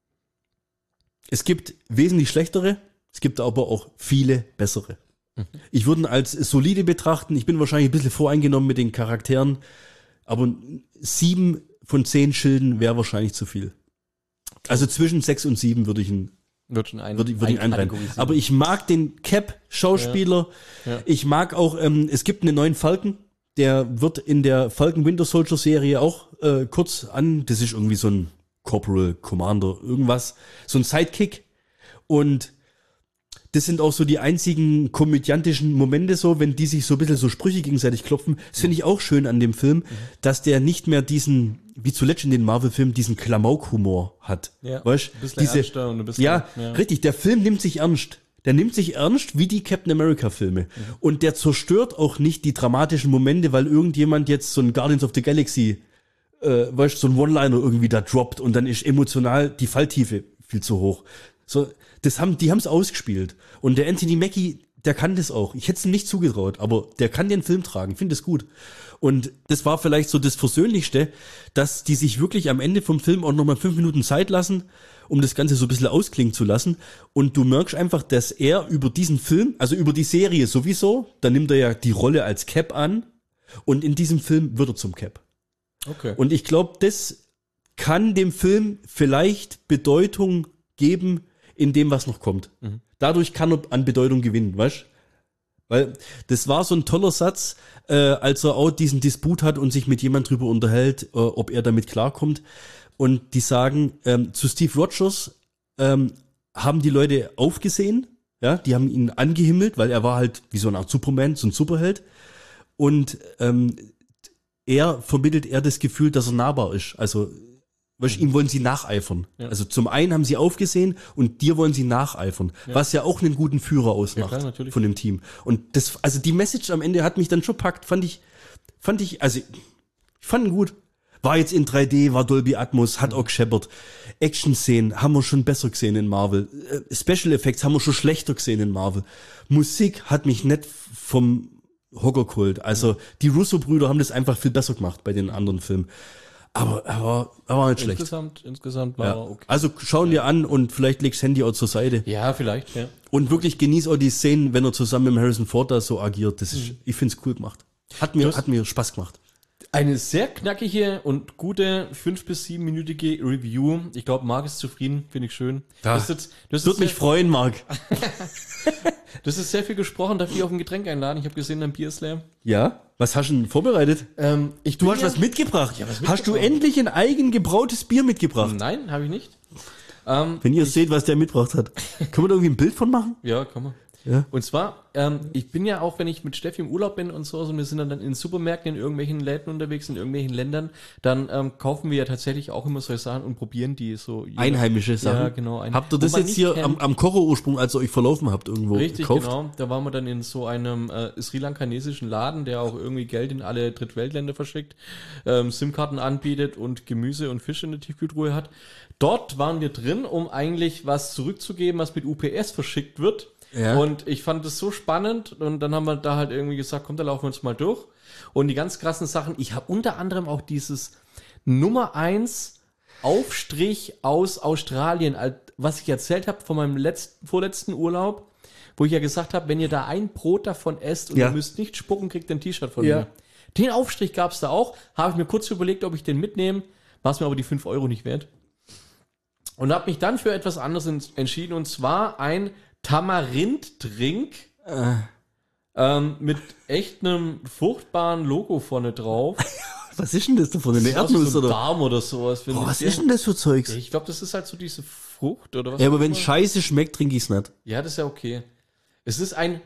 Es gibt wesentlich schlechtere, es gibt aber auch viele bessere. Mhm. Ich würde ihn als solide betrachten, ich bin wahrscheinlich ein bisschen voreingenommen mit den Charakteren, aber sieben von zehn Schilden wäre wahrscheinlich zu viel. Also zwischen sechs und sieben würde ich ihn Wird schon ein, würde ich, würde ich einreihen. Aber ich mag den Cap-Schauspieler. Ja. Ja. Ich mag auch, ähm, es gibt einen neuen Falcon, der wird in der Falcon Winter Soldier Serie auch äh, kurz an, das ist irgendwie so ein Corporal Commander, irgendwas, so ein Sidekick. Und das sind auch so die einzigen komödiantischen Momente so, wenn die sich so ein bisschen so Sprüche gegenseitig klopfen. Das finde ich auch schön an dem Film, mhm. dass der nicht mehr diesen, wie zuletzt in den Marvel-Filmen, diesen Klamauk-Humor hat. Ja, weißt? ein bisschen Diese, ernster und ein bisschen, ja, ja, richtig, der Film nimmt sich ernst. Der nimmt sich ernst wie die Captain America-Filme. Mhm. Und der zerstört auch nicht die dramatischen Momente, weil irgendjemand jetzt so ein Guardians of the Galaxy, äh, weißt, so ein One-Liner irgendwie da droppt und dann ist emotional die Falltiefe viel zu hoch. So, das haben, die haben es ausgespielt. Und der Anthony Mackie, der kann das auch. Ich hätte es ihm nicht zugetraut, aber der kann den Film tragen. Ich finde das gut. Und das war vielleicht so das Versöhnlichste, dass die sich wirklich am Ende vom Film auch nochmal fünf Minuten Zeit lassen um das Ganze so ein bisschen ausklingen zu lassen. Und du merkst einfach, dass er über diesen Film, also über die Serie sowieso, da nimmt er ja die Rolle als Cap an und in diesem Film wird er zum Cap. Okay. Und ich glaube, das kann dem Film vielleicht Bedeutung geben in dem, was noch kommt. Mhm. Dadurch kann er an Bedeutung gewinnen, weißt? Weil das war so ein toller Satz, äh, als er auch diesen Disput hat und sich mit jemand drüber unterhält, äh, ob er damit klarkommt. Und die sagen, ähm, zu Steve Rogers ähm, haben die Leute aufgesehen, ja, die haben ihn angehimmelt, weil er war halt wie so eine Art Superman, so ein Superheld. Und ähm, er vermittelt er das Gefühl, dass er nahbar ist. Also weißt, ihm wollen sie nacheifern. Ja. Also zum einen haben sie aufgesehen und dir wollen sie nacheifern, Ja. was ja auch einen guten Führer ausmacht Ja, klar, natürlich. von dem Team. Und das, also die Message am Ende hat mich dann schon packt, fand ich, fand ich, also ich fand ihn gut. War jetzt in drei D, war Dolby Atmos, hat auch gescheppert. Action-Szenen haben wir schon besser gesehen in Marvel. Äh, Special Effects haben wir schon schlechter gesehen in Marvel. Musik hat mich nicht vom Hocker geholt. Also die Russo-Brüder haben das einfach viel besser gemacht bei den anderen Filmen. Aber er war, er war nicht schlecht. Insgesamt, insgesamt war Ja. er okay. Also schauen dir an und vielleicht legst Handy auch zur Seite. Ja, vielleicht, ja. Und wirklich genieß auch die Szenen, wenn er zusammen mit Harrison Ford da so agiert. Das ist, ich find's cool gemacht. Hat mir, Du hast- hat mir Spaß gemacht. Eine sehr knackige und gute fünf- bis siebenminütige Review. Ich glaube, Marc ist zufrieden, finde ich schön. Ja. Das, ist jetzt, das, Würde ist mich sehr, freuen, Marc. das ist sehr viel gesprochen. Darf ich auf ein Getränk einladen? Ich habe gesehen, dein Bier ist leer. Ja? Was hast du denn vorbereitet? Ähm, ich Du bin hast ja- was mitgebracht. Ja, was Hast du mitgebracht. endlich ein eigen gebrautes Bier mitgebracht? Nein, habe ich nicht. Ähm, Wenn ihr seht, was der mitgebracht hat. Können wir da irgendwie ein Bild von machen? ja, kann man. Ja. Und zwar, ähm, ich bin ja auch, wenn ich mit Steffi im Urlaub bin und so, also wir sind dann in Supermärkten, in irgendwelchen Läden unterwegs, in irgendwelchen Ländern, dann ähm, kaufen wir ja tatsächlich auch immer solche Sachen und probieren die so. jeder- Einheimische Sachen. Ja, genau. Ein- Habt ihr wo das man jetzt nicht hier kennt. am, am Kocherursprung, als ihr euch verlaufen habt, irgendwo Richtig, gekauft? genau. Da waren wir dann in so einem äh, sri-lankanesischen Laden, der auch irgendwie Geld in alle Drittweltländer verschickt, ähm, SIM-Karten anbietet und Gemüse und Fisch in der Tiefkühltruhe hat. Dort waren wir drin, um eigentlich was zurückzugeben, was mit U P S verschickt wird. Ja. Und ich fand das so spannend und dann haben wir da halt irgendwie gesagt, komm, da laufen wir uns mal durch. Und die ganz krassen Sachen, ich habe unter anderem auch dieses Nummer eins Aufstrich aus Australien, alt- was ich erzählt habe von meinem letzten, vorletzten Urlaub, wo ich ja gesagt habe, wenn ihr da ein Brot davon esst und Ja. ihr müsst nicht spucken, kriegt ihr ein T-Shirt von Ja. mir. Den Aufstrich gab es da auch, habe ich mir kurz überlegt, ob ich den mitnehme, war es mir aber die fünf Euro nicht wert. Und habe mich dann für etwas anderes ents- entschieden, und zwar ein Tamarind-Drink ähm, mit echt einem fruchtbaren Logo vorne drauf. Was ist denn das da von eine Das ist Erdnuss so ein oder? Darm oder sowas. finde Boah, ich. was ist denn das für Zeugs? Ich glaube, das ist halt so diese Frucht oder was. Ja, aber auch wenn immer. Scheiße schmeckt, trinke ich's nicht. Ja, das ist ja okay. Es ist ein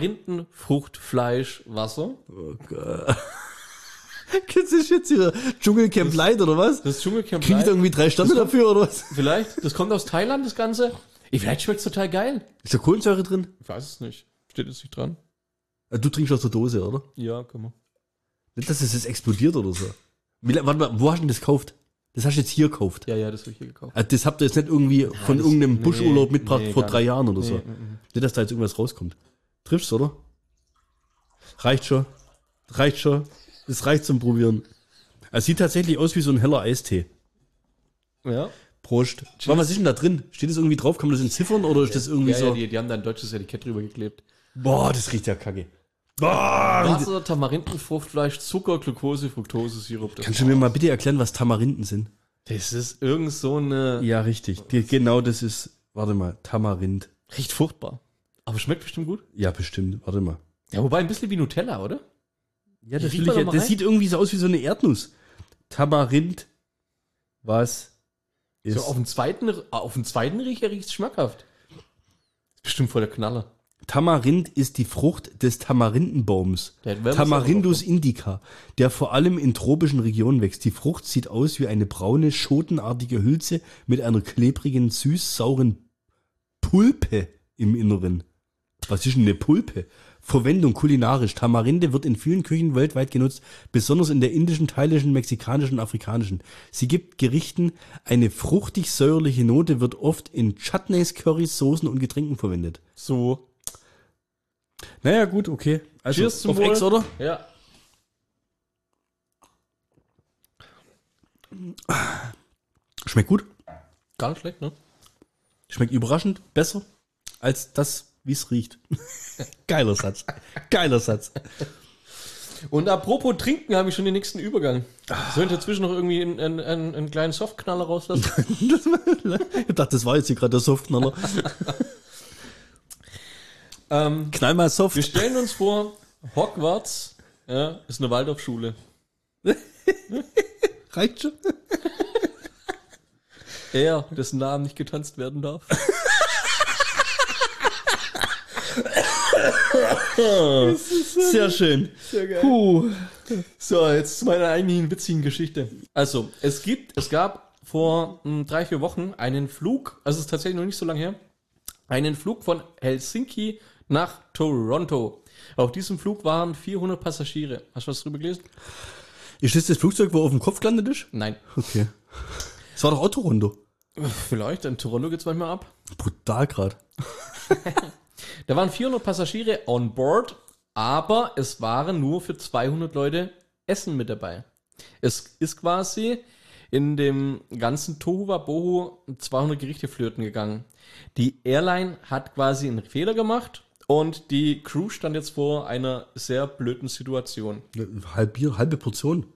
Tamarindenfruchtfleischwasser. Das ist jetzt hier Dschungelcamp Light oder was? Das ist Dschungelcamp Krieg ich da Light. irgendwie drei Sterne dafür oder was? Vielleicht. Das kommt aus Thailand, das Ganze. Ey, vielleicht schmeckt es total geil. Ist da Kohlensäure drin? Ich weiß es nicht. Steht jetzt nicht dran. Du trinkst aus der Dose, oder? Ja, kann man. Nicht, dass es jetzt explodiert oder so. Wie, la- warte mal, wo hast du denn das gekauft? Das hast du jetzt hier gekauft. Ja, ja, das habe ich hier gekauft. Also das habt ihr jetzt nicht irgendwie von das- irgendeinem nee, Buschurlaub mitgebracht nee, vor gar drei nicht. Jahren oder so. Nee, mm, mm. Nicht, dass da jetzt irgendwas rauskommt. Triffst oder? Reicht schon. Reicht schon. Das reicht zum Probieren. Es sieht tatsächlich aus wie so ein heller Eistee. Ja. Prost. Warte, was ist denn da drin? Steht das irgendwie drauf? Kann man das entziffern oder ist das irgendwie Ja, so? ja, die, die haben da ein deutsches Etikett drüber geklebt. Boah, das riecht ja kacke. Boah, Wasser, Tamarindenfruchtfleisch, Zucker, Glucose, Fructose, Sirup. Das, kannst du mir mal bitte erklären, was Tamarinden sind? das ist irgend so eine... Ja, richtig. Die, genau das ist, warte mal, Tamarind. Riecht furchtbar. Aber schmeckt bestimmt gut. Ja, bestimmt. Warte mal. Ja, wobei ein bisschen wie Nutella, oder? Ja, das, Riecht will mal ich ja, doch mal das rein. sieht irgendwie so aus wie so eine Erdnuss. Tamarind, was ist... So auf dem zweiten, auf dem zweiten Riecher riecht es schmackhaft. Ist bestimmt voll der Knaller. Tamarind ist die Frucht des Tamarindenbaums. Der wäre was Tamarindus anderes. indica, der vor allem in tropischen Regionen wächst. Die Frucht sieht aus wie eine braune, schotenartige Hülse mit einer klebrigen, süß-sauren Pulpe im Inneren. Was ist denn eine Pulpe? Verwendung kulinarisch. Tamarinde wird in vielen Küchen weltweit genutzt, besonders in der indischen, thailändischen, mexikanischen und afrikanischen. Sie gibt Gerichten eine fruchtig-säuerliche Note, wird oft in Chutneys, Currys, Soßen und Getränken verwendet. So. Naja, gut, okay. Also Cheers zum auf Wohl. Ex, oder? Ja. Schmeckt gut. Gar nicht schlecht, ne? Schmeckt überraschend besser als das, wie es riecht. Geiler Satz. Geiler Satz. Und apropos Trinken, habe ich schon den nächsten Übergang. Soll ich dazwischen noch irgendwie einen, einen, einen, einen kleinen Softknaller rauslassen? Ich dachte, das war jetzt hier gerade der Softknaller. ähm, Knall mal Soft. wir stellen uns vor, Hogwarts ja, ist eine Waldorfschule. Reicht schon. Er, dessen Namen nicht getanzt werden darf. Sehr schön. Sehr geil. Puh. So, jetzt zu meiner eigentlichen witzigen Geschichte. Also, es gibt, es gab vor mh, drei, vier Wochen einen Flug, also es ist tatsächlich noch nicht so lange her, einen Flug von Helsinki nach Toronto. Auf diesem Flug waren vierhundert Passagiere. Hast du was drüber gelesen? Ist das das Flugzeug, wo auf dem Kopf gelandet ist? Nein. Okay. Das war doch auch Toronto. Vielleicht, in Toronto geht's manchmal ab. Brutal gerade. Da waren vierhundert Passagiere on board, aber es waren nur für zweihundert Leute Essen mit dabei. Es ist quasi in dem ganzen Tohuwabohu zweihundert Gerichte flöten gegangen. Die Airline hat quasi einen Fehler gemacht und die Crew stand jetzt vor einer sehr blöden Situation. Halbier, halbe Portion.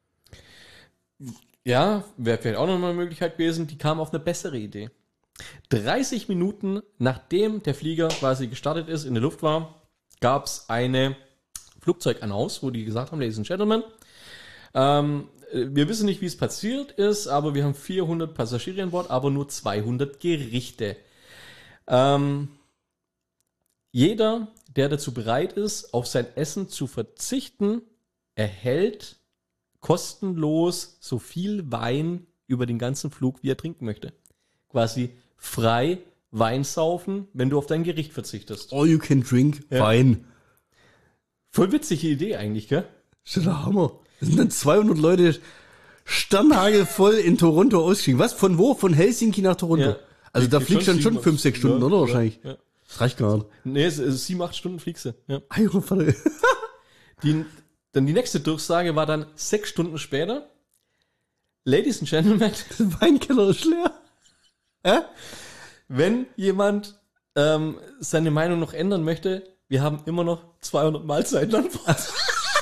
Ja, wäre vielleicht auch noch mal eine Möglichkeit gewesen. Die kam auf eine bessere Idee. dreißig Minuten nachdem der Flieger quasi gestartet ist, in der Luft war, gab es eine Flugzeugannonce, wo die gesagt haben, Ladies and Gentlemen, ähm, wir wissen nicht, wie es passiert ist, aber wir haben vierhundert Passagiere an Bord, aber nur zweihundert Gerichte. Ähm, jeder, der dazu bereit ist, auf sein Essen zu verzichten, erhält kostenlos so viel Wein über den ganzen Flug, wie er trinken möchte. Quasi frei Wein saufen, wenn du auf dein Gericht verzichtest. All you can drink, Ja. Wein. Voll witzige Idee eigentlich, gell? Das ist der Hammer. Das sind dann zweihundert Leute sternhagelvoll in Toronto ausgestiegen. Was? Von wo? Von Helsinki nach Toronto? Ja. Also da Die fliegst du dann schon sieben- fünf, sechs Stunden, ja, oder? ja, Wahrscheinlich. ja. Das reicht gar nicht. Nee, es ist sieben, acht Stunden fliegst du. Ja. Ei, oh, Vater. Die, dann die nächste Durchsage war dann sechs Stunden später. Ladies and Gentlemen, Der Weinkeller ist leer. Hä? wenn jemand ähm, seine Meinung noch ändern möchte, wir haben immer noch zweihundert Mahlzeiten an Bord.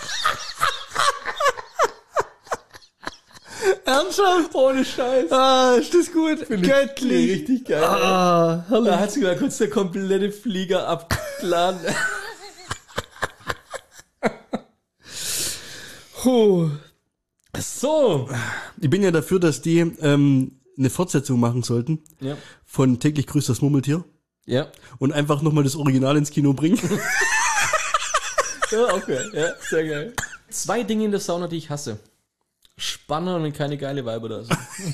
Ernsthaft? Ohne Scheiß. Ah, ist das gut? Göttlich. Richtig geil. Ah, herrlich. Da hat sich mal kurz der komplette Flieger abgeladen. Puh. So. Ich bin ja dafür, dass die ähm, eine Fortsetzung machen sollten Ja. von Täglich grüßt das Murmeltier Ja. und einfach nochmal das Original ins Kino bringen. Ja, okay. Ja, sehr geil. Zwei Dinge in der Sauna, die ich hasse. Spanner und wenn keine geile Weiber da sind.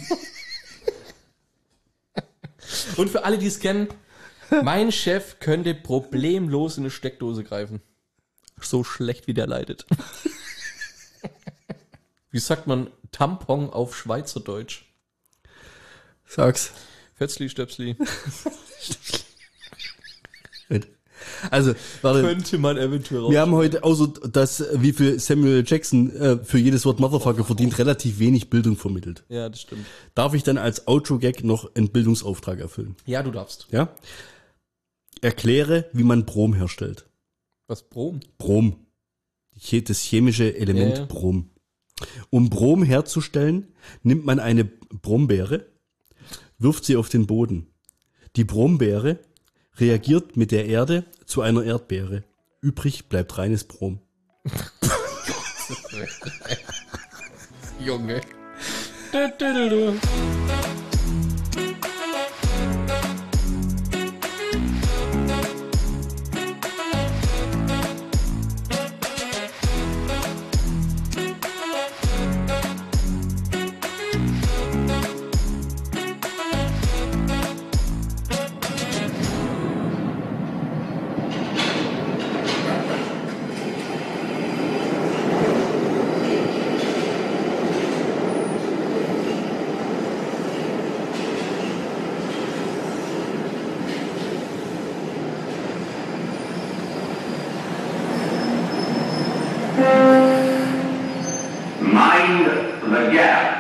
Und für alle, die es kennen, mein Chef könnte problemlos in eine Steckdose greifen. So schlecht, wie der leidet. Wie sagt man Tampon auf Schweizerdeutsch? Sag's. Fetzli, Stöpsli. Also, warte. Könnte man eventuell Wir haben heute, außer dass, wie viel Samuel Jackson äh, für jedes Wort Motherfucker verdient, relativ wenig Bildung vermittelt. Ja, das stimmt. Darf ich dann als Outro-Gag noch einen Bildungsauftrag erfüllen? Ja, du darfst. Ja? Erkläre, wie man Brom herstellt. Was, Brom? Brom. Die- Das chemische Element Ja, ja. Brom. Um Brom herzustellen, nimmt man eine Brombeere, wirft sie auf den Boden. Die Brombeere reagiert mit der Erde zu einer Erdbeere. Übrig bleibt reines Brom. Junge. Du, du, du, du. Mind the gap.